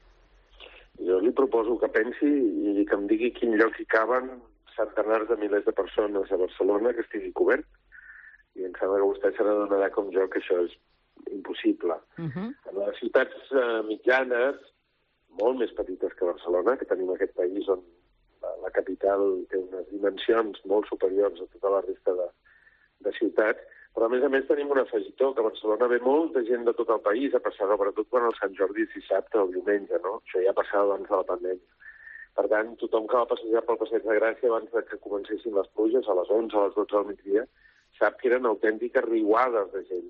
Jo li proposo que pensi i que em digui quin lloc hi caben centenars de milers de persones a Barcelona que estigui cobert. I em sembla que vostè se n'adonarà com jo que això és impossible. Uh-huh. En les ciutats uh, mitjanes, molt més petites que Barcelona, que tenim aquest país on la, la capital té unes dimensions molt superiors a tota la resta de, de ciutats, però a més a més tenim un afegitó, que a Barcelona ve molta gent de tot el país a passar, sobretot quan el Sant Jordi és dissabte o diumenge, no? Això ja passava abans de la pandèmia. Per tant, tothom que va passejar pel Passeig de Gràcia abans de que comencessin les pluges, a les onze, a les dotze del migdia, sap que eren autèntiques riuades de gent.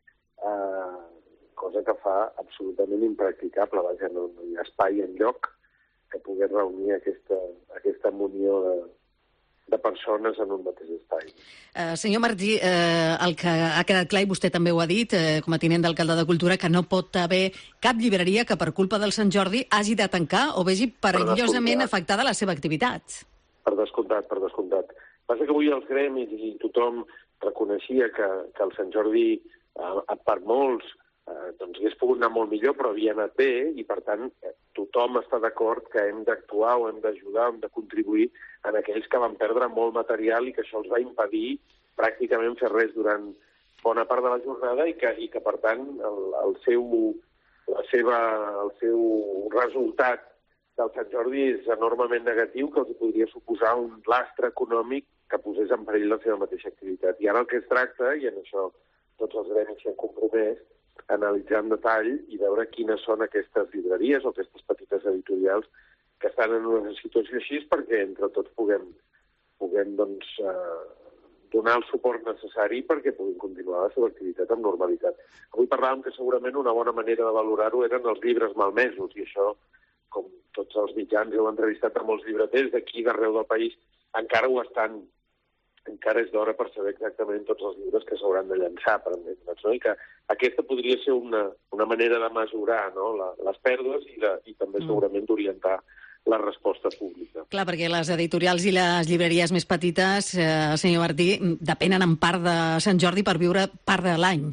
Uh, cosa que fa absolutament impracticable. Vaja, no, no hi ha espai enlloc que pugui reunir aquesta, aquesta munió de, de persones en un mateix espai. Uh, senyor Martí, uh, el que ha quedat clar, i vostè també ho ha dit, uh, com a tinent d'alcalde de Cultura, que no pot haver cap llibreria que per culpa del Sant Jordi hagi de tancar o vegi perillosament afectada la seva activitat. Per descomptat, per descomptat. Passa que avui els gremis i tothom reconeixia que, que el Sant Jordi, uh, per molts, Uh, doncs hauria pogut anar molt millor, però havia anat bé, i per tant tothom està d'acord que hem d'actuar o hem d'ajudar, hem de contribuir en aquells que van perdre molt material i que això els va impedir pràcticament fer res durant bona part de la jornada i que, i que per tant, el, el, seu, la seva, el seu resultat del Sant Jordi és enormement negatiu, que els podria suposar un lastre econòmic que posés en perill la seva mateixa activitat. I ara el que es tracta, i en això tots els gremis s'hi han compromès, analitzar en detall i veure quines són aquestes llibreries o aquestes petites editorials que estan en una situació així perquè entre tots puguem, puguem doncs, eh, donar el suport necessari perquè puguin continuar la seva activitat amb normalitat. Avui parlàvem que segurament una bona manera de valorar-ho eren els llibres malmesos, i això, com tots els mitjans heu entrevistat a molts llibreters d'aquí d'arreu del país, encara ho estan. Encara és d'hora per saber exactament tots els llibres que s'hauran de llançar, per entendre'ns, no? I que aquesta podria ser una, una manera de mesurar, no? La, les pèrdues i, de, i també mm. segurament d'orientar la resposta pública. Clar, perquè les editorials i les llibreries més petites, eh, senyor Martí, depenen en part de Sant Jordi per viure part de l'any.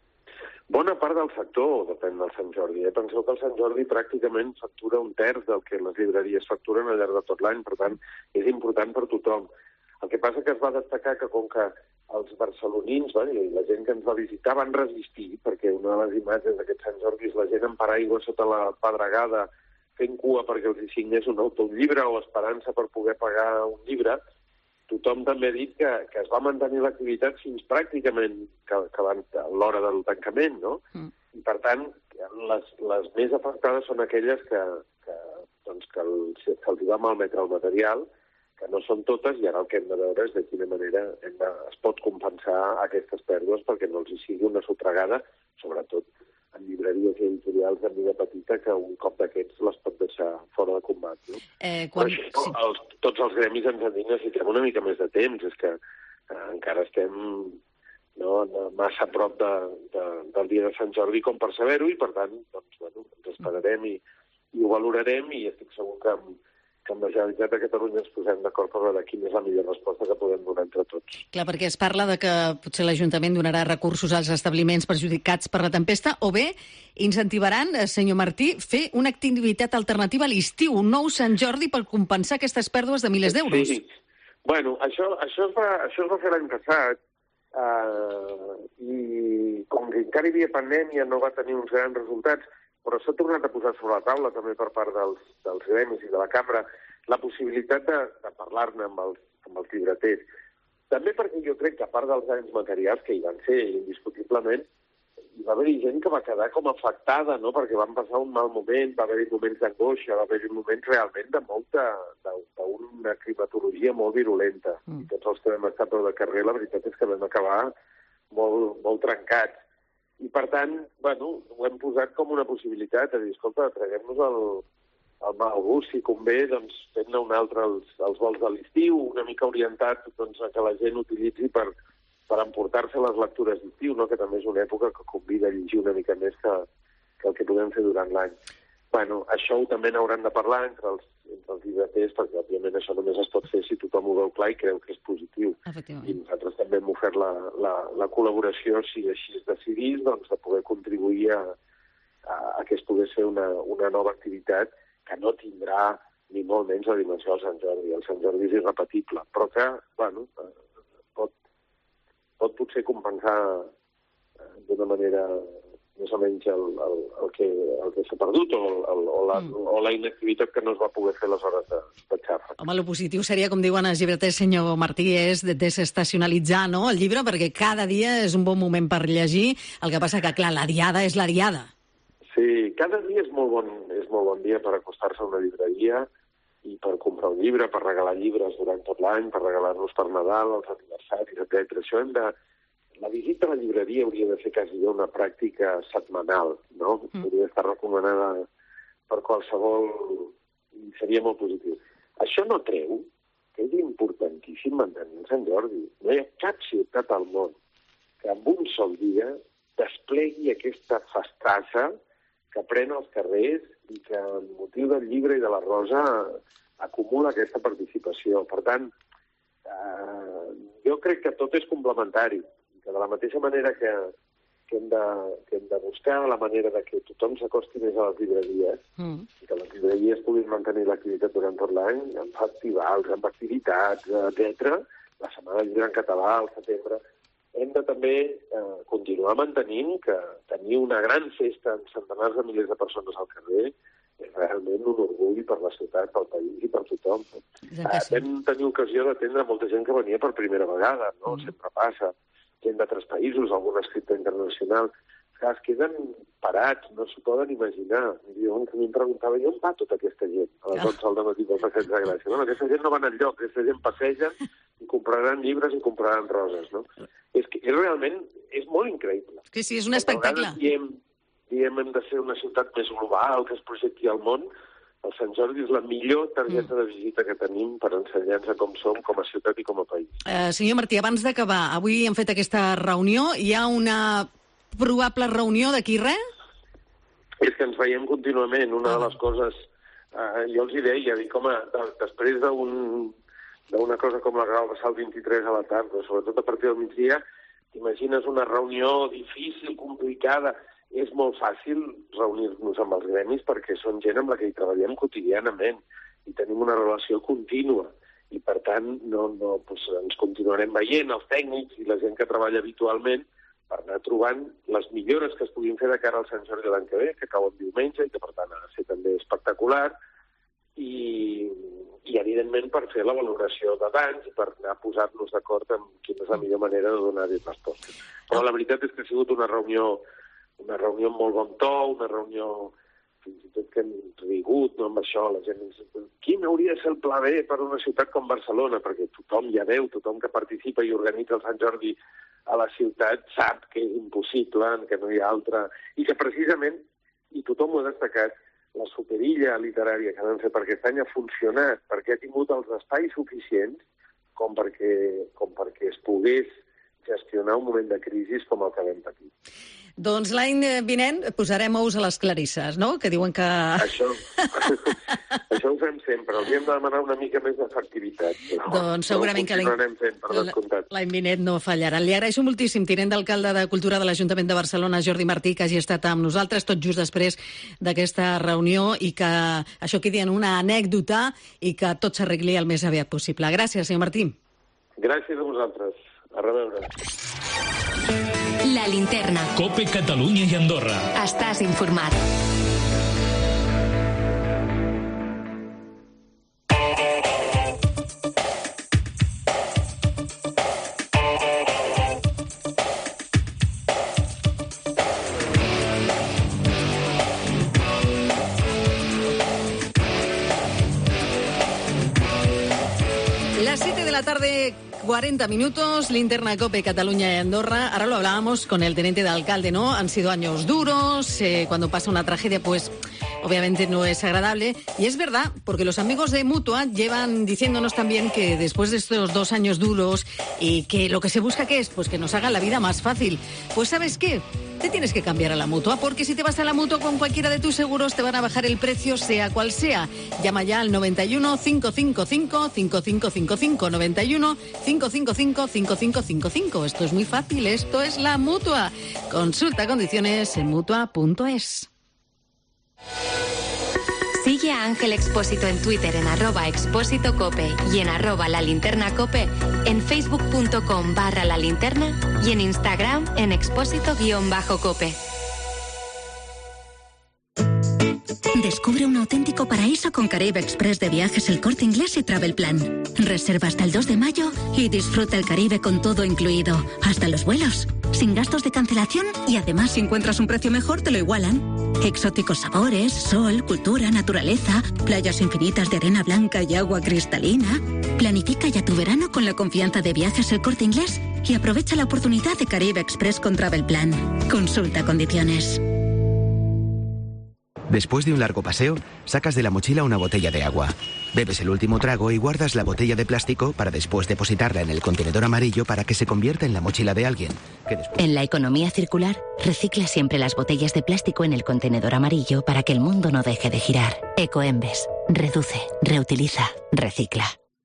Bona part del sector depèn del Sant Jordi. Eh? Penseu que el Sant Jordi pràcticament factura un terç del que les llibreries facturen al llarg de tot l'any, per tant, és important per tothom. El que passa que es va destacar que com que els barcelonins, va, i la gent que ens va visitar, van resistir, perquè una de les imatges d'aquest Sant Jordi és la gent amb paraigua sota la pedregada fent cua perquè els hi signés un auto, un llibre, o esperant-se per poder pagar un llibre. Tothom també ha dit que, que es va mantenir l'activitat fins pràcticament que, que van, a l'hora del tancament, no? Mm. I per tant, les, les més afectades són aquelles que, que, doncs, que el, se'ls va malmetre el material, que no són totes, i ara el que hem de veure és de quina manera hem de, es pot compensar aquestes pèrdues perquè no els hi sigui una sotregada, sobretot en llibreries i editorials de mida petita que un cop d'aquests les pot deixar fora de combat. No? Eh, quan... Però això, els, tots els gremis ens han dit necessitem una mica més de temps, és que eh, encara estem no, massa a prop de, de, del dia de Sant Jordi com per saber-ho i, per tant, doncs, bueno, ens esperarem i, i ho valorarem i estic segur que amb, que amb la Generalitat de Catalunya ens posem d'acord per veure quina és la millor resposta que podem donar entre tots. Clar, perquè es parla de que potser l'Ajuntament donarà recursos als establiments perjudicats per la tempesta o bé incentivaran, senyor Martí, fer una activitat alternativa a l'estiu, un nou Sant Jordi per compensar aquestes pèrdues de milers d'euros. Sí. Bueno, això, això, es va, això es va fer l'any passat eh, i com que encara hi havia pandèmia no va tenir uns grans resultats, però s'ha tornat a posar sobre la taula també per part dels, dels gremis i de la cambra la possibilitat de, de parlar-ne amb els, amb els llibreters. També perquè jo crec que a part dels danys materials que hi van ser indiscutiblement, hi va haver gent que va quedar com afectada, no? Perquè van passar un mal moment, va haver moments d'angoixa, va haver moments realment de molta, d'una climatologia molt virulenta. Mm. I tots els que vam estar per de carrer, la veritat és que vam acabar molt, molt trencats. I, per tant, bueno, ho hem posat com una possibilitat, de dir, escolta, traguem-nos el, el mal gust, si convé, doncs, fent-ne un altre els, els vols de l'estiu, una mica orientat doncs, a que la gent utilitzi per, per emportar-se les lectures d'estiu, no? Que també és una època que convida a llegir una mica més que, que el que podem fer durant l'any. Bueno, això ho també n'hauran de parlar entre els, entre els llibreters, perquè, òbviament, això només es pot fer si tothom ho veu clar i creu que és positiu. I nosaltres també hem ofert la, la, la col·laboració, si així es decidís, doncs, de poder contribuir a, a, a que es pogués fer una, una nova activitat que no tindrà ni molt menys la dimensió del Sant Jordi. El Sant Jordi és irrepetible, però que, bueno, pot, pot potser compensar d'una manera més o menys el, el, el que, el que s'ha perdut o, el, o, la, mm. o la inactivitat que no es va poder fer les hores de, de xafa. Home, el positiu seria, com diuen els llibreters, senyor Martí, és desestacionalitzar, no?, el llibre, perquè cada dia és un bon moment per llegir. El que passa que, clar, la diada és la diada. Sí, cada dia és molt bon, és molt bon dia per acostar-se a una llibreria i per comprar un llibre, per regalar llibres durant tot l'any, per regalar-los per Nadal, els aniversaris, etcètera. Això hem de... La visita a la llibreria hauria de ser quasi una pràctica setmanal, no? Mm. Hauria d'estar recomanada per qualsevol... Seria molt positiu. Això no treu que és importantíssim mantenir Sant Jordi. No hi ha cap ciutat al món que en un sol dia desplegui aquesta festassa que pren els carrers i que, amb motiu del llibre i de la rosa, acumula aquesta participació. Per tant, eh, jo crec que tot és complementari. Que de la mateixa manera que, que, hem de, que hem de buscar la manera de que tothom s'acosti més a les llibreries mm. i que les llibreries puguin mantenir l'activitat durant tot l'any, amb festivals, amb activitats, etcètera. La Setmana del Llibre en català, al setembre. Hem de també eh, continuar mantenint que tenir una gran festa amb centenars de milers de persones al carrer és realment un orgull per la ciutat, pel país i per tothom. Eh, vam tenir ocasió d'atendre molta gent que venia per primera vegada, no? Mm. Sempre passa. Gent d'altres països, algun escriptor internacional, que es queden parats, no s'ho poden imaginar. I jo a mi em preguntava, i on va tota aquesta gent? A les dotze del matí del Passeig de Gràcia. No, aquesta gent no va enlloc, aquesta gent passeja i compraran llibres i compraran roses, no? És que és realment, és molt increïble. Sí, sí, és un espectacle. Diem, diem hem de ser una ciutat més global, que es projecti al món. El Sant Jordi és la millor targeta de visita que tenim per ensenyar-nos com som, com a ciutat i com a país. Uh, senyor Martí, abans d'acabar, avui hem fet aquesta reunió. Hi ha una probable reunió d'aquí res? És que ens veiem contínuament. Una de les coses... Uh, jo els hi deia, dic, home, després d'un, d'una cosa com la Grau Basal vint-i-tres a la tarda, sobretot a partir del migdia, t'imagines una reunió difícil, complicada... És molt fàcil reunir-nos amb els gremis perquè són gent amb la que hi treballem quotidianament i tenim una relació contínua i, per tant, no, no, doncs ens continuarem veient, els tècnics i la gent que treballa habitualment, per anar trobant les millores que es puguin fer de cara al Sant Jordi de l'any que ve, que cau en diumenge i que, per tant, ha de ser també espectacular i, i evidentment, per fer la valoració de danys i per anar a posar-nos d'acord amb quina és la millor manera de donar-hi resposta. Però la veritat és que ha sigut una reunió una reunió amb molt bon to, una reunió fins i tot que hem rigut, no, amb això, la gent ens... Quin hauria de ser el pla B per una ciutat com Barcelona? Perquè tothom ja veu, tothom que participa i organitza el Sant Jordi a la ciutat sap que és impossible, que no hi ha altra, i que precisament, i tothom ho ha destacat, la superilla literària que vam fer per aquest any ha funcionat, perquè ha tingut els espais suficients com perquè, com perquè es pogués gestionar un moment de crisi com el que vam patir. Doncs l'any vinent posarem ous a les clarisses, no? Que diuen que... Això, això ho fem sempre. Hauríem de demanar una mica més d'efectivitat. Però, doncs segurament que l'any l'any vinent no fallarà. Li agraeixo moltíssim, tinent d'alcalde de Cultura de l'Ajuntament de Barcelona, Jordi Martí, que hagi estat amb nosaltres tot just després d'aquesta reunió i que això quedi en una anècdota i que tot s'arregli el més aviat possible. Gràcies, senyor Martí. Gràcies a vosaltres. A reveure. La Linterna. Cope Catalunya i Andorra. Estàs informat. Las siete de la tarde, cuarenta minutos, Linterna Cope, Cataluña y Andorra. Ahora lo hablábamos con el teniente de alcalde, ¿no? Han sido años duros, eh, cuando pasa una tragedia, pues obviamente no es agradable. Y es verdad, porque los amigos de Mutua llevan diciéndonos también que después de estos dos años duros y que lo que se busca, ¿qué es? Pues que nos haga la vida más fácil. Pues ¿sabes qué? Te tienes que cambiar a la Mutua, porque si te vas a la Mutua con cualquiera de tus seguros te van a bajar el precio, sea cual sea. Llama ya al noventa y uno, cinco cinco cinco, cinco cinco cinco cinco, noventa y uno, cinco cinco cinco, cinco cinco cinco cinco. Esto es muy fácil, esto es la Mutua. Consulta condiciones en mutua punto es. Sigue a Ángel Expósito en Twitter en arroba expósito cope y en arroba la linterna cope, en facebook.com barra la linterna y en Instagram en expósito guión bajo cope. Descubre un auténtico paraíso con Caribe Express de Viajes El Corte Inglés y Travel Plan. Reserva hasta el dos de mayo y disfruta el Caribe con todo incluido, hasta los vuelos, sin gastos de cancelación y además si encuentras un precio mejor te lo igualan. Exóticos sabores, sol, cultura, naturaleza, playas infinitas de arena blanca y agua cristalina. Planifica ya tu verano con la confianza de Viajes El Corte Inglés y aprovecha la oportunidad de Caribe Express con Travel Plan. Consulta condiciones. Después de un largo paseo, sacas de la mochila una botella de agua. Bebes el último trago y guardas la botella de plástico para después depositarla en el contenedor amarillo para que se convierta en la mochila de alguien. Que después... En la economía circular, recicla siempre las botellas de plástico en el contenedor amarillo para que el mundo no deje de girar. Ecoembes. Reduce, reutiliza, recicla.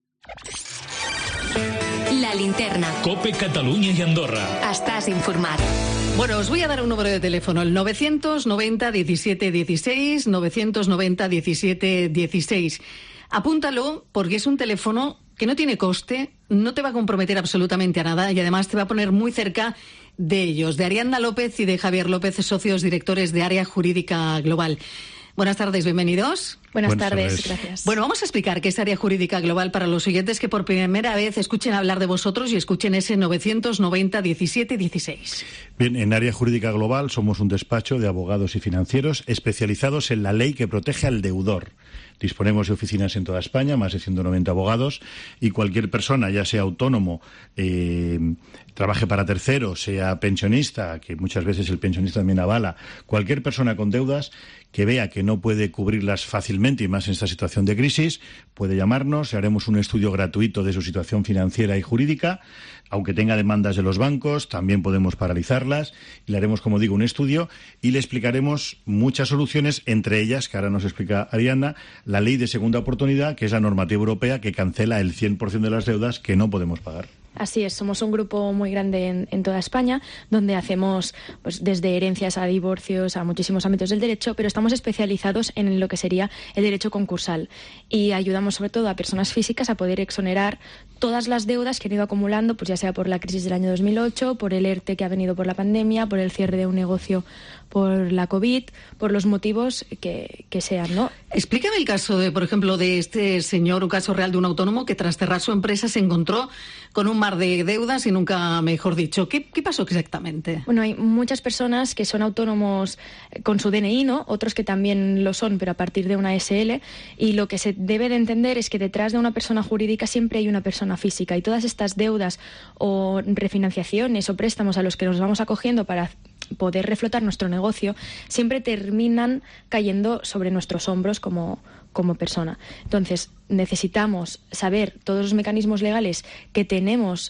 La Linterna. Cope Catalunya i Andorra. Estàs informat. Bueno, os voy a dar un número de teléfono, el novecientos noventa diecisiete dieciséis, novecientos noventa diecisiete dieciséis. Apúntalo porque es un teléfono que no tiene coste, no te va a comprometer absolutamente a nada y además te va a poner muy cerca de ellos, de Ariadna López y de Javier López, socios directores de Área Jurídica Global. Buenas tardes, bienvenidos. Buenas, Buenas tardes, tardes, gracias. Bueno, vamos a explicar qué es Área Jurídica Global para los oyentes que por primera vez escuchen hablar de vosotros y escuchen ese novecientos noventa diecisiete dieciséis. Bien, en Área Jurídica Global somos un despacho de abogados y financieros especializados en la ley que protege al deudor. Disponemos de oficinas en toda España, más de ciento noventa abogados, y cualquier persona, ya sea autónomo, eh, trabaje para terceros, sea pensionista, que muchas veces el pensionista también avala, cualquier persona con deudas que vea que no puede cubrirlas fácilmente, y más en esta situación de crisis, puede llamarnos y haremos un estudio gratuito de su situación financiera y jurídica. Aunque tenga demandas de los bancos, también podemos paralizarlas y le haremos, como digo, un estudio y le explicaremos muchas soluciones, entre ellas, que ahora nos explica Ariadna, la ley de segunda oportunidad, que es la normativa europea que cancela el cien por ciento de las deudas que no podemos pagar. Así es, somos un grupo muy grande en, en toda España, donde hacemos pues, desde herencias a divorcios, a muchísimos ámbitos del derecho, pero estamos especializados en lo que sería el derecho concursal y ayudamos sobre todo a personas físicas a poder exonerar todas las deudas que han ido acumulando, pues ya sea por la crisis del año dos mil ocho, por el ERTE que ha venido por la pandemia, por el cierre de un negocio por la COVID, por los motivos que, que sean, ¿no? Explícame el caso, de, por ejemplo, de este señor, un caso real de un autónomo que tras cerrar su empresa se encontró con un mar de deudas y nunca mejor dicho. ¿Qué, qué pasó exactamente? Bueno, hay muchas personas que son autónomos con su D N I, ¿no? Otros que también lo son, pero a partir de una S L, y lo que se debe de entender es que detrás de una persona jurídica siempre hay una persona física, y todas estas deudas o refinanciaciones o préstamos a los que nos vamos acogiendo para poder reflotar nuestro negocio siempre terminan cayendo sobre nuestros hombros como, como persona. Entonces, necesitamos saber todos los mecanismos legales que tenemos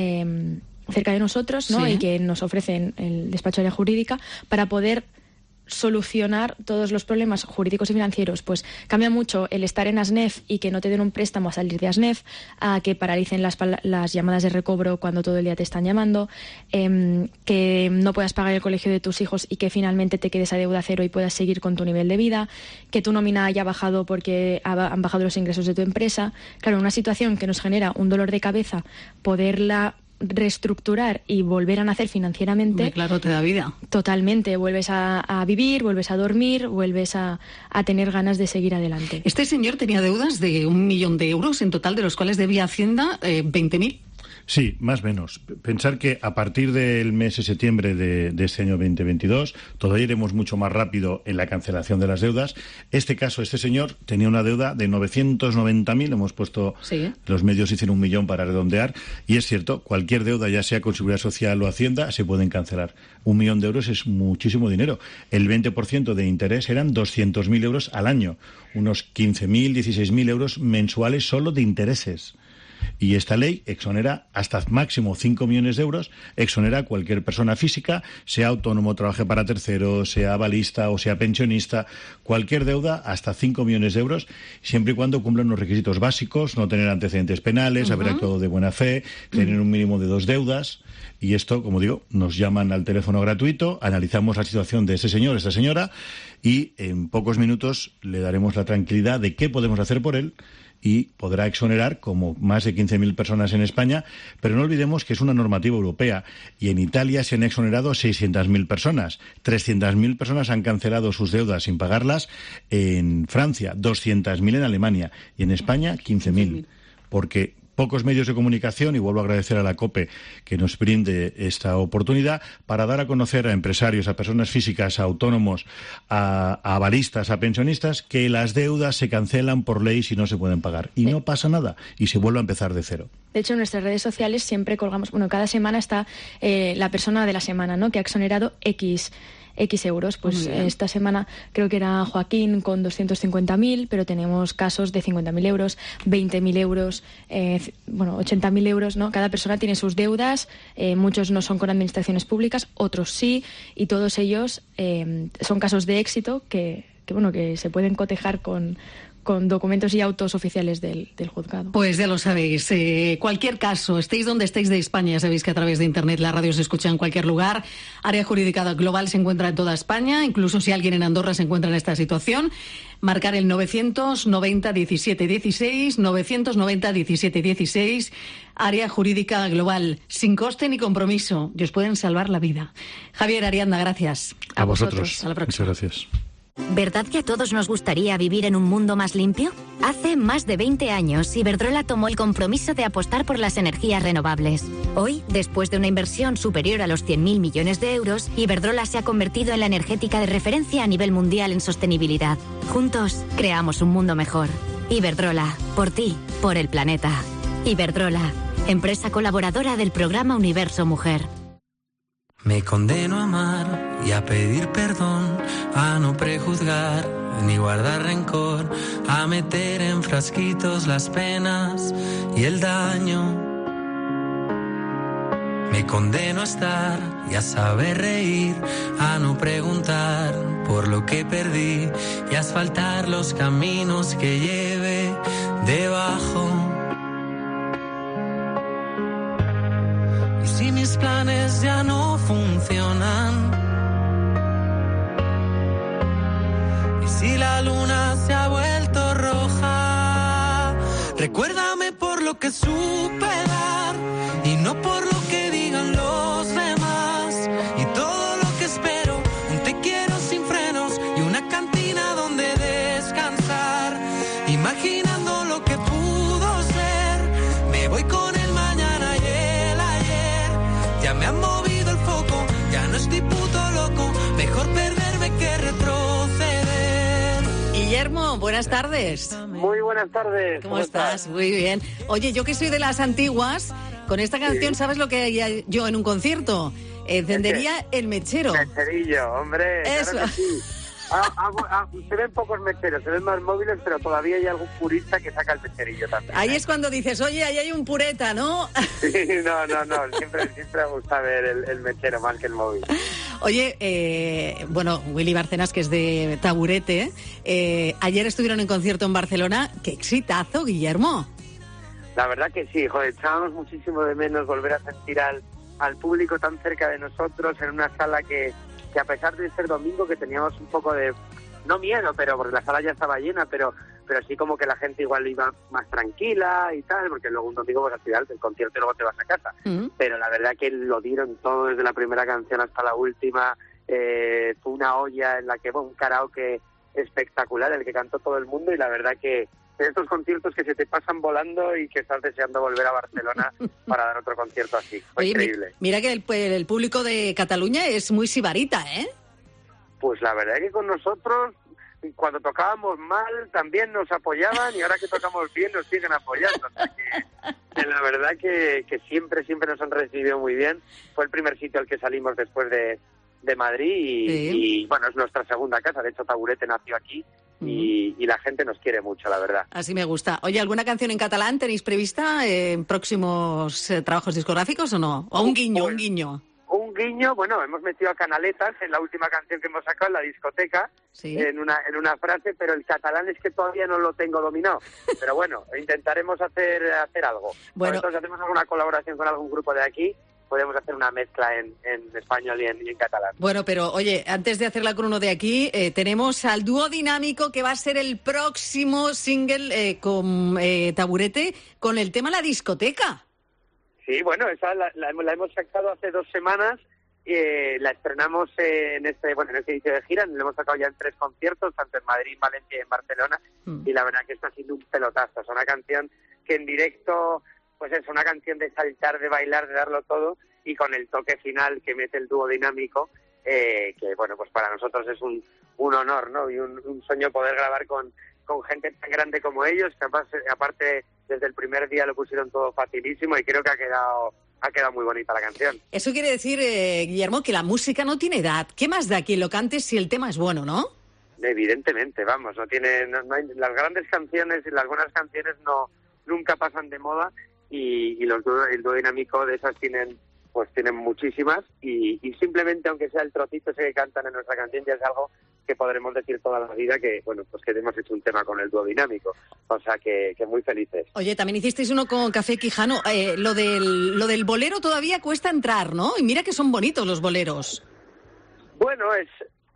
eh, cerca de nosotros, ¿no? Sí. Y que nos ofrecen el despacho de área jurídica para poder solucionar todos los problemas jurídicos y financieros. Pues cambia mucho el estar en ASNEF y que no te den un préstamo a salir de ASNEF, a que paralicen las, las llamadas de recobro cuando todo el día te están llamando, eh, que no puedas pagar el colegio de tus hijos y que finalmente te quedes a deuda cero y puedas seguir con tu nivel de vida, que tu nómina haya bajado porque ha, han bajado los ingresos de tu empresa. Claro, una situación que nos genera un dolor de cabeza, poderla reestructurar y volver a nacer financieramente. Hombre, claro, te da vida. Totalmente. Vuelves a, a vivir, vuelves a dormir, vuelves a, a tener ganas de seguir adelante. Este señor tenía deudas de un millón de euros en total, de los cuales debía Hacienda eh, veinte mil. Sí, más o menos. Pensar que a partir del mes de septiembre de, de este año veinte veintidós todavía iremos mucho más rápido en la cancelación de las deudas. Este caso, este señor tenía una deuda de novecientos noventa mil, hemos puesto, sí. Los medios hicieron un millón para redondear, y es cierto, cualquier deuda, ya sea con Seguridad Social o Hacienda, se pueden cancelar. Un millón de euros es muchísimo dinero. El veinte por ciento de interés eran doscientos mil euros al año, unos quince mil, dieciséis mil euros mensuales solo de intereses. Y esta ley exonera hasta máximo cinco millones de euros, exonera a cualquier persona física, sea autónomo, trabaje para terceros, sea avalista o sea pensionista, cualquier deuda hasta cinco millones de euros, siempre y cuando cumplan los requisitos básicos, no tener antecedentes penales, uh-huh. haber actuado de buena fe, tener un mínimo de dos deudas. Y esto, como digo, nos llaman al teléfono gratuito, analizamos la situación de este señor, esta señora, y en pocos minutos le daremos la tranquilidad de qué podemos hacer por él, y podrá exonerar como más de quince mil personas en España, pero no olvidemos que es una normativa europea, y en Italia se han exonerado seiscientas mil personas, trescientas mil personas han cancelado sus deudas sin pagarlas, en Francia doscientas mil en Alemania, y en España quince mil, porque pocos medios de comunicación, y vuelvo a agradecer a la COPE que nos brinde esta oportunidad para dar a conocer a empresarios, a personas físicas, a autónomos, a, a avalistas, a pensionistas, que las deudas se cancelan por ley si no se pueden pagar. Y no pasa nada, y se vuelve a empezar de cero. De hecho, en nuestras redes sociales siempre colgamos, bueno, cada semana está eh, la persona de la semana, ¿no?, que ha exonerado X X euros. Pues esta semana creo que era Joaquín con doscientos cincuenta mil, pero tenemos casos de cincuenta mil euros, veinte mil euros, eh, bueno, ochenta mil euros, ¿no? Cada persona tiene sus deudas, eh, muchos no son con administraciones públicas, otros sí, y todos ellos eh, son casos de éxito que, que, bueno, que se pueden cotejar con... con documentos y autos oficiales del, del juzgado. Pues ya lo sabéis, eh, cualquier caso, estéis donde estéis de España, ya sabéis que a través de Internet la radio se escucha en cualquier lugar. Área Jurídica Global se encuentra en toda España, incluso si alguien en Andorra se encuentra en esta situación, marcar el novecientos noventa diecisiete dieciséis, novecientos noventa diecisiete dieciséis, Área Jurídica Global, sin coste ni compromiso, y os pueden salvar la vida. Javier, Ariadna, gracias. A, a vosotros. vosotros. A la próxima. Muchas gracias. ¿Verdad que a todos nos gustaría vivir en un mundo más limpio? Hace más de veinte años, Iberdrola tomó el compromiso de apostar por las energías renovables. Hoy, después de una inversión superior a los cien mil millones de euros, Iberdrola se ha convertido en la energética de referencia a nivel mundial en sostenibilidad. Juntos, creamos un mundo mejor. Iberdrola, por ti, por el planeta. Iberdrola, empresa colaboradora del programa Universo Mujer. Me condeno a amar y a pedir perdón, a no prejuzgar ni guardar rencor, a meter en frasquitos las penas y el daño. Me condeno a estar y a saber reír, a no preguntar por lo que perdí y a asfaltar los caminos que lleve debajo. Si mis planes ya no funcionan, y si la luna se ha vuelto roja, recuérdame por lo que supe dar y no por lo que digan los demás. Y todo lo que espero, un te ya me han movido el foco, ya no estoy puto loco, mejor perderme que retroceder. Guillermo, buenas tardes. Muy buenas tardes. ¿Cómo, ¿Cómo estás? estás? Muy bien. Oye, yo que soy de las antiguas, con esta canción, sí. ¿Sabes lo que haría yo en un concierto? Encendería el mechero. Mecherillo, hombre. Eso. Claro que sí. Ah, ah, ah, se ven pocos mecheros, se ven más móviles, pero todavía hay algún purista que saca el mecherillo también. Ahí ¿eh? es cuando dices, oye, ahí hay un pureta, ¿no? Sí, no, no, no, siempre, siempre me gusta ver el, el mechero más que el móvil. Oye, eh, bueno, Willy Bárcenas, que es de Taburete, eh, ayer estuvieron en concierto en Barcelona. ¡Qué exitazo, Guillermo! La verdad que sí, joder, echábamos muchísimo de menos volver a sentir al, al público tan cerca de nosotros en una sala que... que a pesar de ser domingo, que teníamos un poco de, no miedo, pero porque la sala ya estaba llena, pero pero sí como que la gente igual iba más tranquila y tal, porque luego un domingo pues al final del concierto y luego te vas a casa. Mm. Pero la verdad que lo dieron todo desde la primera canción hasta la última. Eh, fue una olla en la que, bueno, un karaoke espectacular, el que cantó todo el mundo, y la verdad que estos conciertos que se te pasan volando y que estás deseando volver a Barcelona para dar otro concierto así. Fue Oye, increíble. Mira que el, el público de Cataluña es muy sibarita, ¿eh? Pues la verdad es que con nosotros, cuando tocábamos mal, también nos apoyaban, y ahora que tocamos bien nos siguen apoyando. O sea que, que la verdad que, que siempre, siempre nos han recibido muy bien. Fue el primer sitio al que salimos después de, de Madrid y, sí. y, bueno, es nuestra segunda casa. De hecho, Taburete nació aquí. Y, y la gente nos quiere mucho, la verdad. Así me gusta. Oye, ¿alguna canción en catalán tenéis prevista en próximos eh, trabajos discográficos o no? ¿O un guiño, un guiño? Un guiño, bueno, hemos metido a Canaletas en la última canción que hemos sacado en la discoteca, ¿sí? en una en una frase, pero el catalán es que todavía no lo tengo dominado. Pero bueno, intentaremos hacer hacer algo. Bueno, entonces hacemos alguna colaboración con algún grupo de aquí, podemos hacer una mezcla en, en español y en, y en catalán. Bueno, pero oye, antes de hacerla con uno de aquí, eh, tenemos al dúo dinámico que va a ser el próximo single eh, con eh, Taburete, con el tema La Discoteca. Sí, bueno, esa la, la, la hemos sacado hace dos semanas, eh, la estrenamos en este bueno en este inicio de gira, la hemos sacado ya en tres conciertos, tanto en Madrid, Valencia y en Barcelona, mm. y la verdad que está siendo un pelotazo. Es una canción que en directo... pues es una canción de saltar, de bailar, de darlo todo, y con el toque final que mete el dúo dinámico, eh, que bueno, pues para nosotros es un, un honor, ¿no? Y un, un sueño poder grabar con, con gente tan grande como ellos, que aparte, aparte desde el primer día lo pusieron todo facilísimo, y creo que ha quedado ha quedado muy bonita la canción. Eso quiere decir, eh, Guillermo, que la música no tiene edad. ¿Qué más da quien lo cante si el tema es bueno, no? Evidentemente, vamos, no tiene, no, no hay, las grandes canciones y las buenas canciones no nunca pasan de moda. Y, y los dúo, el dúo dinámico de esas tienen pues tienen muchísimas y, y simplemente aunque sea el trocito ese que cantan en nuestra canción ya es algo que podremos decir toda la vida que bueno pues que hemos hecho un tema con el dúo dinámico, o sea que, que muy felices. Oye, también hicisteis uno con Café Quijano, eh, lo del lo del bolero todavía cuesta entrar, ¿no? Y mira que son bonitos los boleros. Bueno, es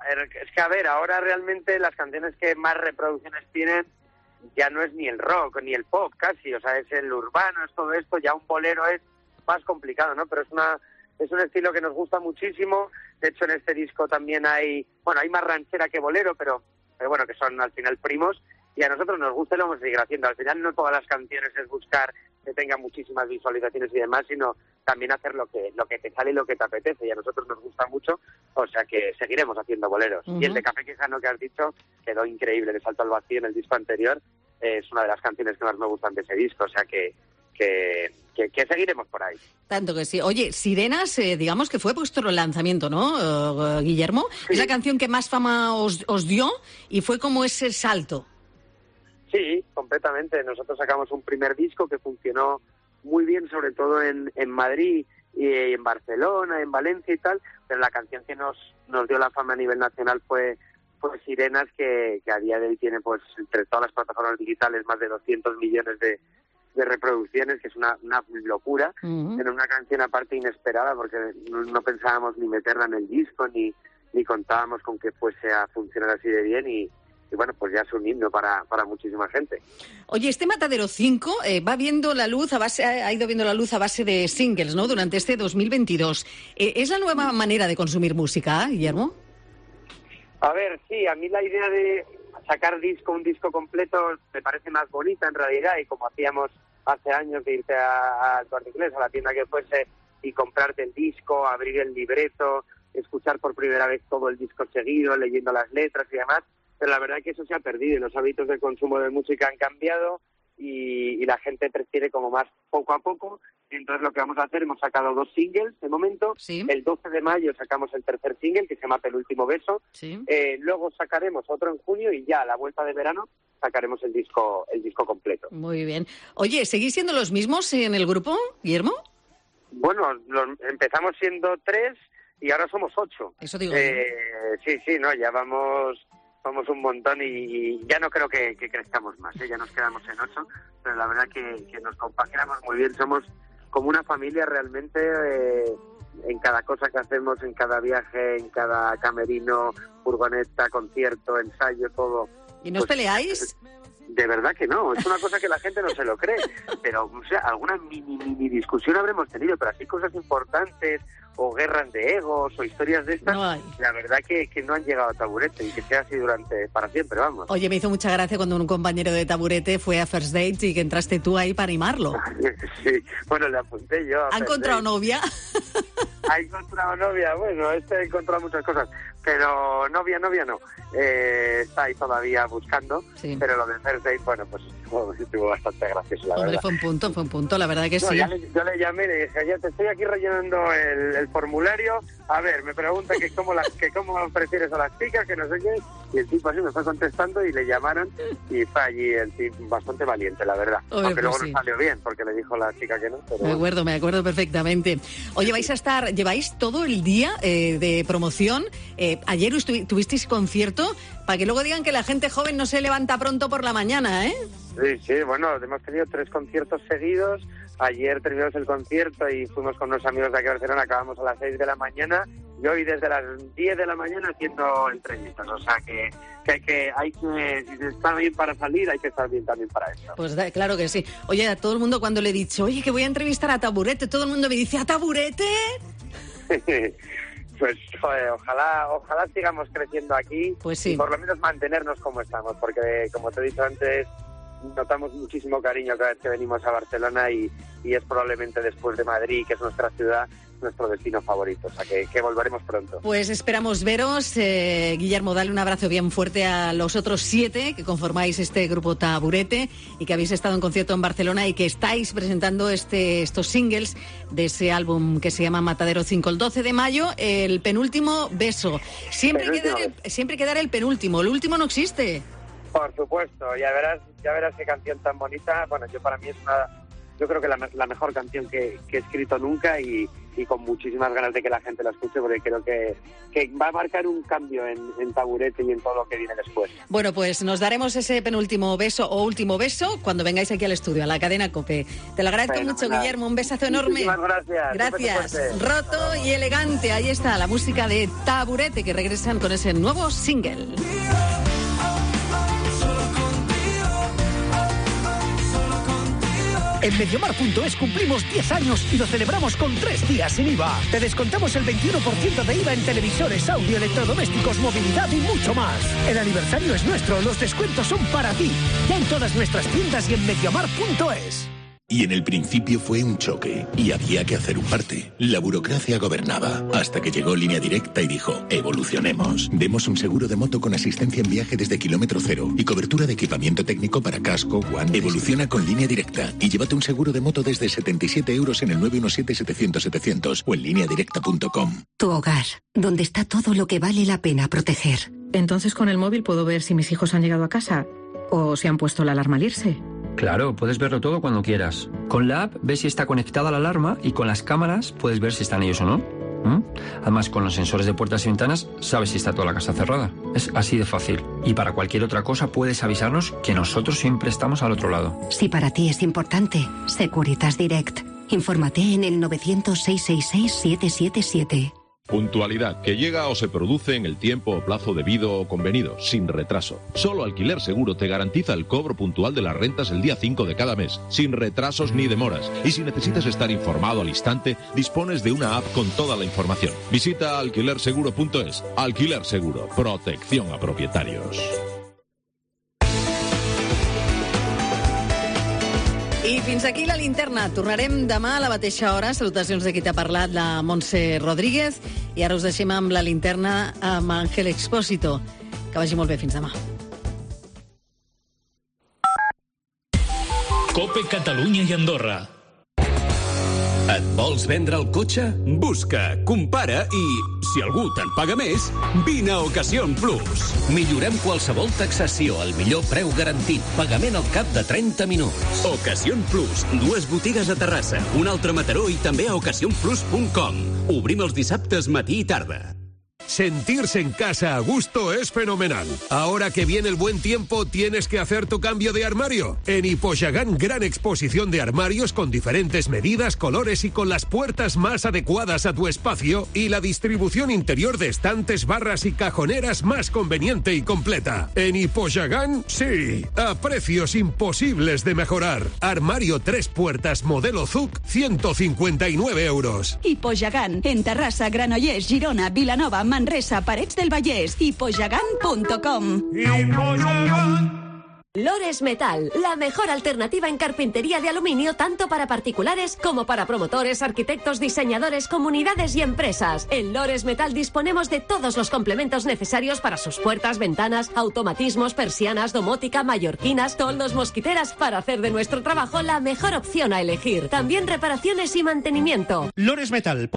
es que a ver, ahora realmente las canciones que más reproducciones tienen ya no es ni el rock ni el pop casi, o sea, es el urbano, es todo esto, ya un bolero es más complicado, ¿no? Pero es una es un estilo que nos gusta muchísimo. De hecho, en este disco también hay, bueno, hay más ranchera que bolero, pero, pero bueno, que son al final primos, y a nosotros nos gusta y lo vamos a seguir haciendo. Al final no todas las canciones es buscar que tengan muchísimas visualizaciones y demás, sino también hacer lo que lo que te sale y lo que te apetece, y a nosotros nos gusta mucho, o sea que seguiremos haciendo boleros. Uh-huh. Y el de Café Quijano que has dicho quedó increíble, de Salto al Vacío en el disco anterior, eh, es una de las canciones que más me gustan de ese disco, o sea que que, que, que seguiremos por ahí. Tanto que sí. Oye, Sirenas, eh, digamos que fue vuestro lanzamiento, ¿no, uh, Guillermo? Sí. Es la canción que más fama os, os dio y fue como ese salto. Sí, completamente. Nosotros sacamos un primer disco que funcionó muy bien, sobre todo en, en Madrid y en Barcelona, en Valencia y tal, pero la canción que nos, nos dio la fama a nivel nacional fue, fue Sirenas, que, que a día de hoy tiene, pues, entre todas las plataformas digitales, más de doscientos millones de, de reproducciones, que es una, una locura. Uh-huh. Era una canción aparte inesperada, porque no, no pensábamos ni meterla en el disco, ni, ni contábamos con que fuese a funcionar así de bien, y Y bueno, pues ya es un himno para, para muchísima gente. Oye, este Matadero cinco eh, va viendo la luz a base, ha ido viendo la luz a base de singles, ¿no? Durante este dos mil veintidós. Eh, ¿Es la nueva manera de consumir música, Guillermo? A ver, sí, a mí la idea de sacar disco, un disco completo, me parece más bonita en realidad, y como hacíamos hace años de irte al Corte Inglés, a la tienda que fuese, y comprarte el disco, abrir el libreto, escuchar por primera vez todo el disco seguido, leyendo las letras y demás, pero la verdad es que eso se ha perdido y los hábitos de consumo de música han cambiado y, y la gente prefiere como más poco a poco. Entonces lo que vamos a hacer, hemos sacado dos singles de momento. ¿Sí? El doce de mayo sacamos el tercer single, que se llama Penúltimo Beso. ¿Sí? Eh, luego sacaremos otro en junio y ya a la vuelta de verano sacaremos el disco el disco completo. Muy bien. Oye, ¿seguís siendo los mismos en el grupo, Guillermo? Bueno, los, empezamos siendo tres y ahora somos ocho. Eso digo. Eh, sí, sí, no, ya vamos... Somos un montón y, y ya no creo que, que crezcamos más, ¿eh? Ya nos quedamos en ocho, pero la verdad que, que nos compaginamos muy bien. Somos como una familia realmente, eh, en cada cosa que hacemos, en cada viaje, en cada camerino, furgoneta, concierto, ensayo, todo. ¿Y no os pues, peleáis? De verdad que no, es una cosa que la gente no se lo cree, pero o sea, alguna mini, mini discusión habremos tenido, pero así cosas importantes o guerras de egos o historias de estas, no la verdad que, que no han llegado a Taburete y que sea así durante para siempre, vamos. Oye, me hizo mucha gracia cuando un compañero de Taburete fue a First Dates y que entraste tú ahí para animarlo. Sí, bueno, le apunté yo. ¿Ha encontrado novia? Ha encontrado novia, bueno, este ha encontrado muchas cosas, pero novia, novia no. Eh, está ahí todavía buscando, sí. Pero lo de First Date, bueno, pues estuvo, estuvo bastante gracioso, la Hombre, verdad. fue un punto, fue un punto, la verdad que no, sí. Ya le, yo le llamé y le dije, ya te estoy aquí rellenando el, el formulario, a ver, me pregunta que cómo, la, que cómo prefieres a las chicas, que no sé qué, y el tipo así me fue contestando y le llamaron y fue allí el tipo bastante valiente, la verdad. Hombre, aunque pues luego sí. no salió bien, porque le dijo la chica que no. Pero me acuerdo, me acuerdo perfectamente. Oye, vais a estar, lleváis todo el día eh, de promoción. Eh, ayer estuvi, tuvisteis concierto, para que luego digan que la gente joven no se levanta pronto por la mañana, ¿eh? Sí, sí, bueno, hemos tenido tres conciertos seguidos. Ayer terminamos el concierto y fuimos con unos amigos de aquí de Barcelona, acabamos a las seis de la mañana y hoy desde las diez de la mañana haciendo entrevistas. O sea que, que, que hay que, si se está bien para salir, hay que estar bien también para eso. Pues da, claro que sí. Oye, a todo el mundo cuando le he dicho, oye, que voy a entrevistar a Taburete, todo el mundo me dice, ¿a Taburete? Pues joder, ojalá ojalá sigamos creciendo aquí, pues sí. Y por lo menos mantenernos como estamos, porque como te he dicho antes, notamos muchísimo cariño cada vez que venimos a Barcelona y, y es probablemente después de Madrid, que es nuestra ciudad, nuestro destino favorito, o sea que, que volveremos pronto. Pues esperamos veros. Eh, Guillermo, dale un abrazo bien fuerte a los otros siete que conformáis este grupo Taburete y que habéis estado en concierto en Barcelona y que estáis presentando este estos singles de ese álbum que se llama Matadero cinco. El doce de mayo, el penúltimo beso. Siempre hay que dar el, siempre hay que dar el penúltimo, el último no existe. Por supuesto, ya verás, ya verás qué canción tan bonita. Bueno, yo para mí es una, yo creo que la, la mejor canción que, que he escrito nunca y, y con muchísimas ganas de que la gente la escuche porque creo que, que va a marcar un cambio en, en Taburete y en todo lo que viene después. Bueno, pues nos daremos ese penúltimo beso o último beso cuando vengáis aquí al estudio, a la cadena COPE. Te lo agradezco Fenomenal. mucho, Guillermo, un besazo enorme. Muchísimas gracias. Gracias. Roto y elegante, ahí está la música de Taburete que regresan con ese nuevo single. En Mediamar punto es cumplimos diez años y lo celebramos con tres días sin I V A. Te descontamos el veintiuno por ciento de I V A en televisores, audio, electrodomésticos, movilidad y mucho más. El aniversario es nuestro, los descuentos son para ti. Ya en todas nuestras tiendas y en Mediamar punto es. Y en el principio fue un choque y había que hacer un parte. La burocracia gobernaba hasta que llegó Línea Directa y dijo, evolucionemos. Demos un seguro de moto con asistencia en viaje desde kilómetro cero y cobertura de equipamiento técnico para casco, guantes. Evoluciona con Línea Directa y llévate un seguro de moto desde setenta y siete euros en el nueve uno siete setecientos setecientos o en línea directa punto com. Tu hogar, donde está todo lo que vale la pena proteger. Entonces con el móvil puedo ver si mis hijos han llegado a casa o si han puesto la alarma al irse. Claro, puedes verlo todo cuando quieras. Con la app ves si está conectada la alarma y con las cámaras puedes ver si están ellos o no. ¿Mm? Además, con los sensores de puertas y ventanas sabes si está toda la casa cerrada. Es así de fácil. Y para cualquier otra cosa puedes avisarnos que nosotros siempre estamos al otro lado. Si para ti es importante, Securitas Direct. Infórmate en el novecientos, seiscientos sesenta y seis, siete siete siete. Puntualidad, que llega o se produce en el tiempo o plazo debido o convenido, sin retraso. Solo Alquiler Seguro te garantiza el cobro puntual de las rentas el día cinco de cada mes, sin retrasos ni demoras. Y si necesitas estar informado al instante, dispones de una app con toda la información. Visita alquiler seguro punto es. Alquiler Seguro, protección a propietarios. Y Fins aquí la linterna. Tornarem demà a la mateixa hora. Salutacions de qui t'ha parlat, la Montse Rodríguez. I ara us deixem amb la linterna amb Ángel Expósito. Que vagi molt bé. Fins demà. Cope Catalunya i Andorra. Et vols vendre el cotxe? Busca, compara i, si algú te'n paga més, vine a Ocasión Plus. Millorem qualsevol taxació al millor preu garantit. Pagament al cap de trenta minuts. Ocasión Plus. Dues botigues a Terrassa, una altra a Mataró i també a ocasión plus punt com. Obrim els dissabtes matí i tarda. Sentirse en casa a gusto es fenomenal. Ahora que viene el buen tiempo, tienes que hacer tu cambio de armario. En Hipoxagán, gran exposición de armarios con diferentes medidas, colores y con las puertas más adecuadas a tu espacio y la distribución interior de estantes, barras y cajoneras más conveniente y completa. En Hipoxagán, sí, a precios imposibles de mejorar. Armario tres puertas modelo Zuc, ciento cincuenta y nueve euros. Hipoxagán, en Terrassa, Granollers, Girona, Vilanova, Manresa, Parets del Vallès, hipoxagán punto com. Lores Metal, la mejor alternativa en carpintería de aluminio tanto para particulares como para promotores, arquitectos, diseñadores, comunidades y empresas. En Lores Metal disponemos de todos los complementos necesarios para sus puertas, ventanas, automatismos, persianas, domótica, mallorquinas, toldos, mosquiteras, para hacer de nuestro trabajo la mejor opción a elegir. También reparaciones y mantenimiento. Lores Metal.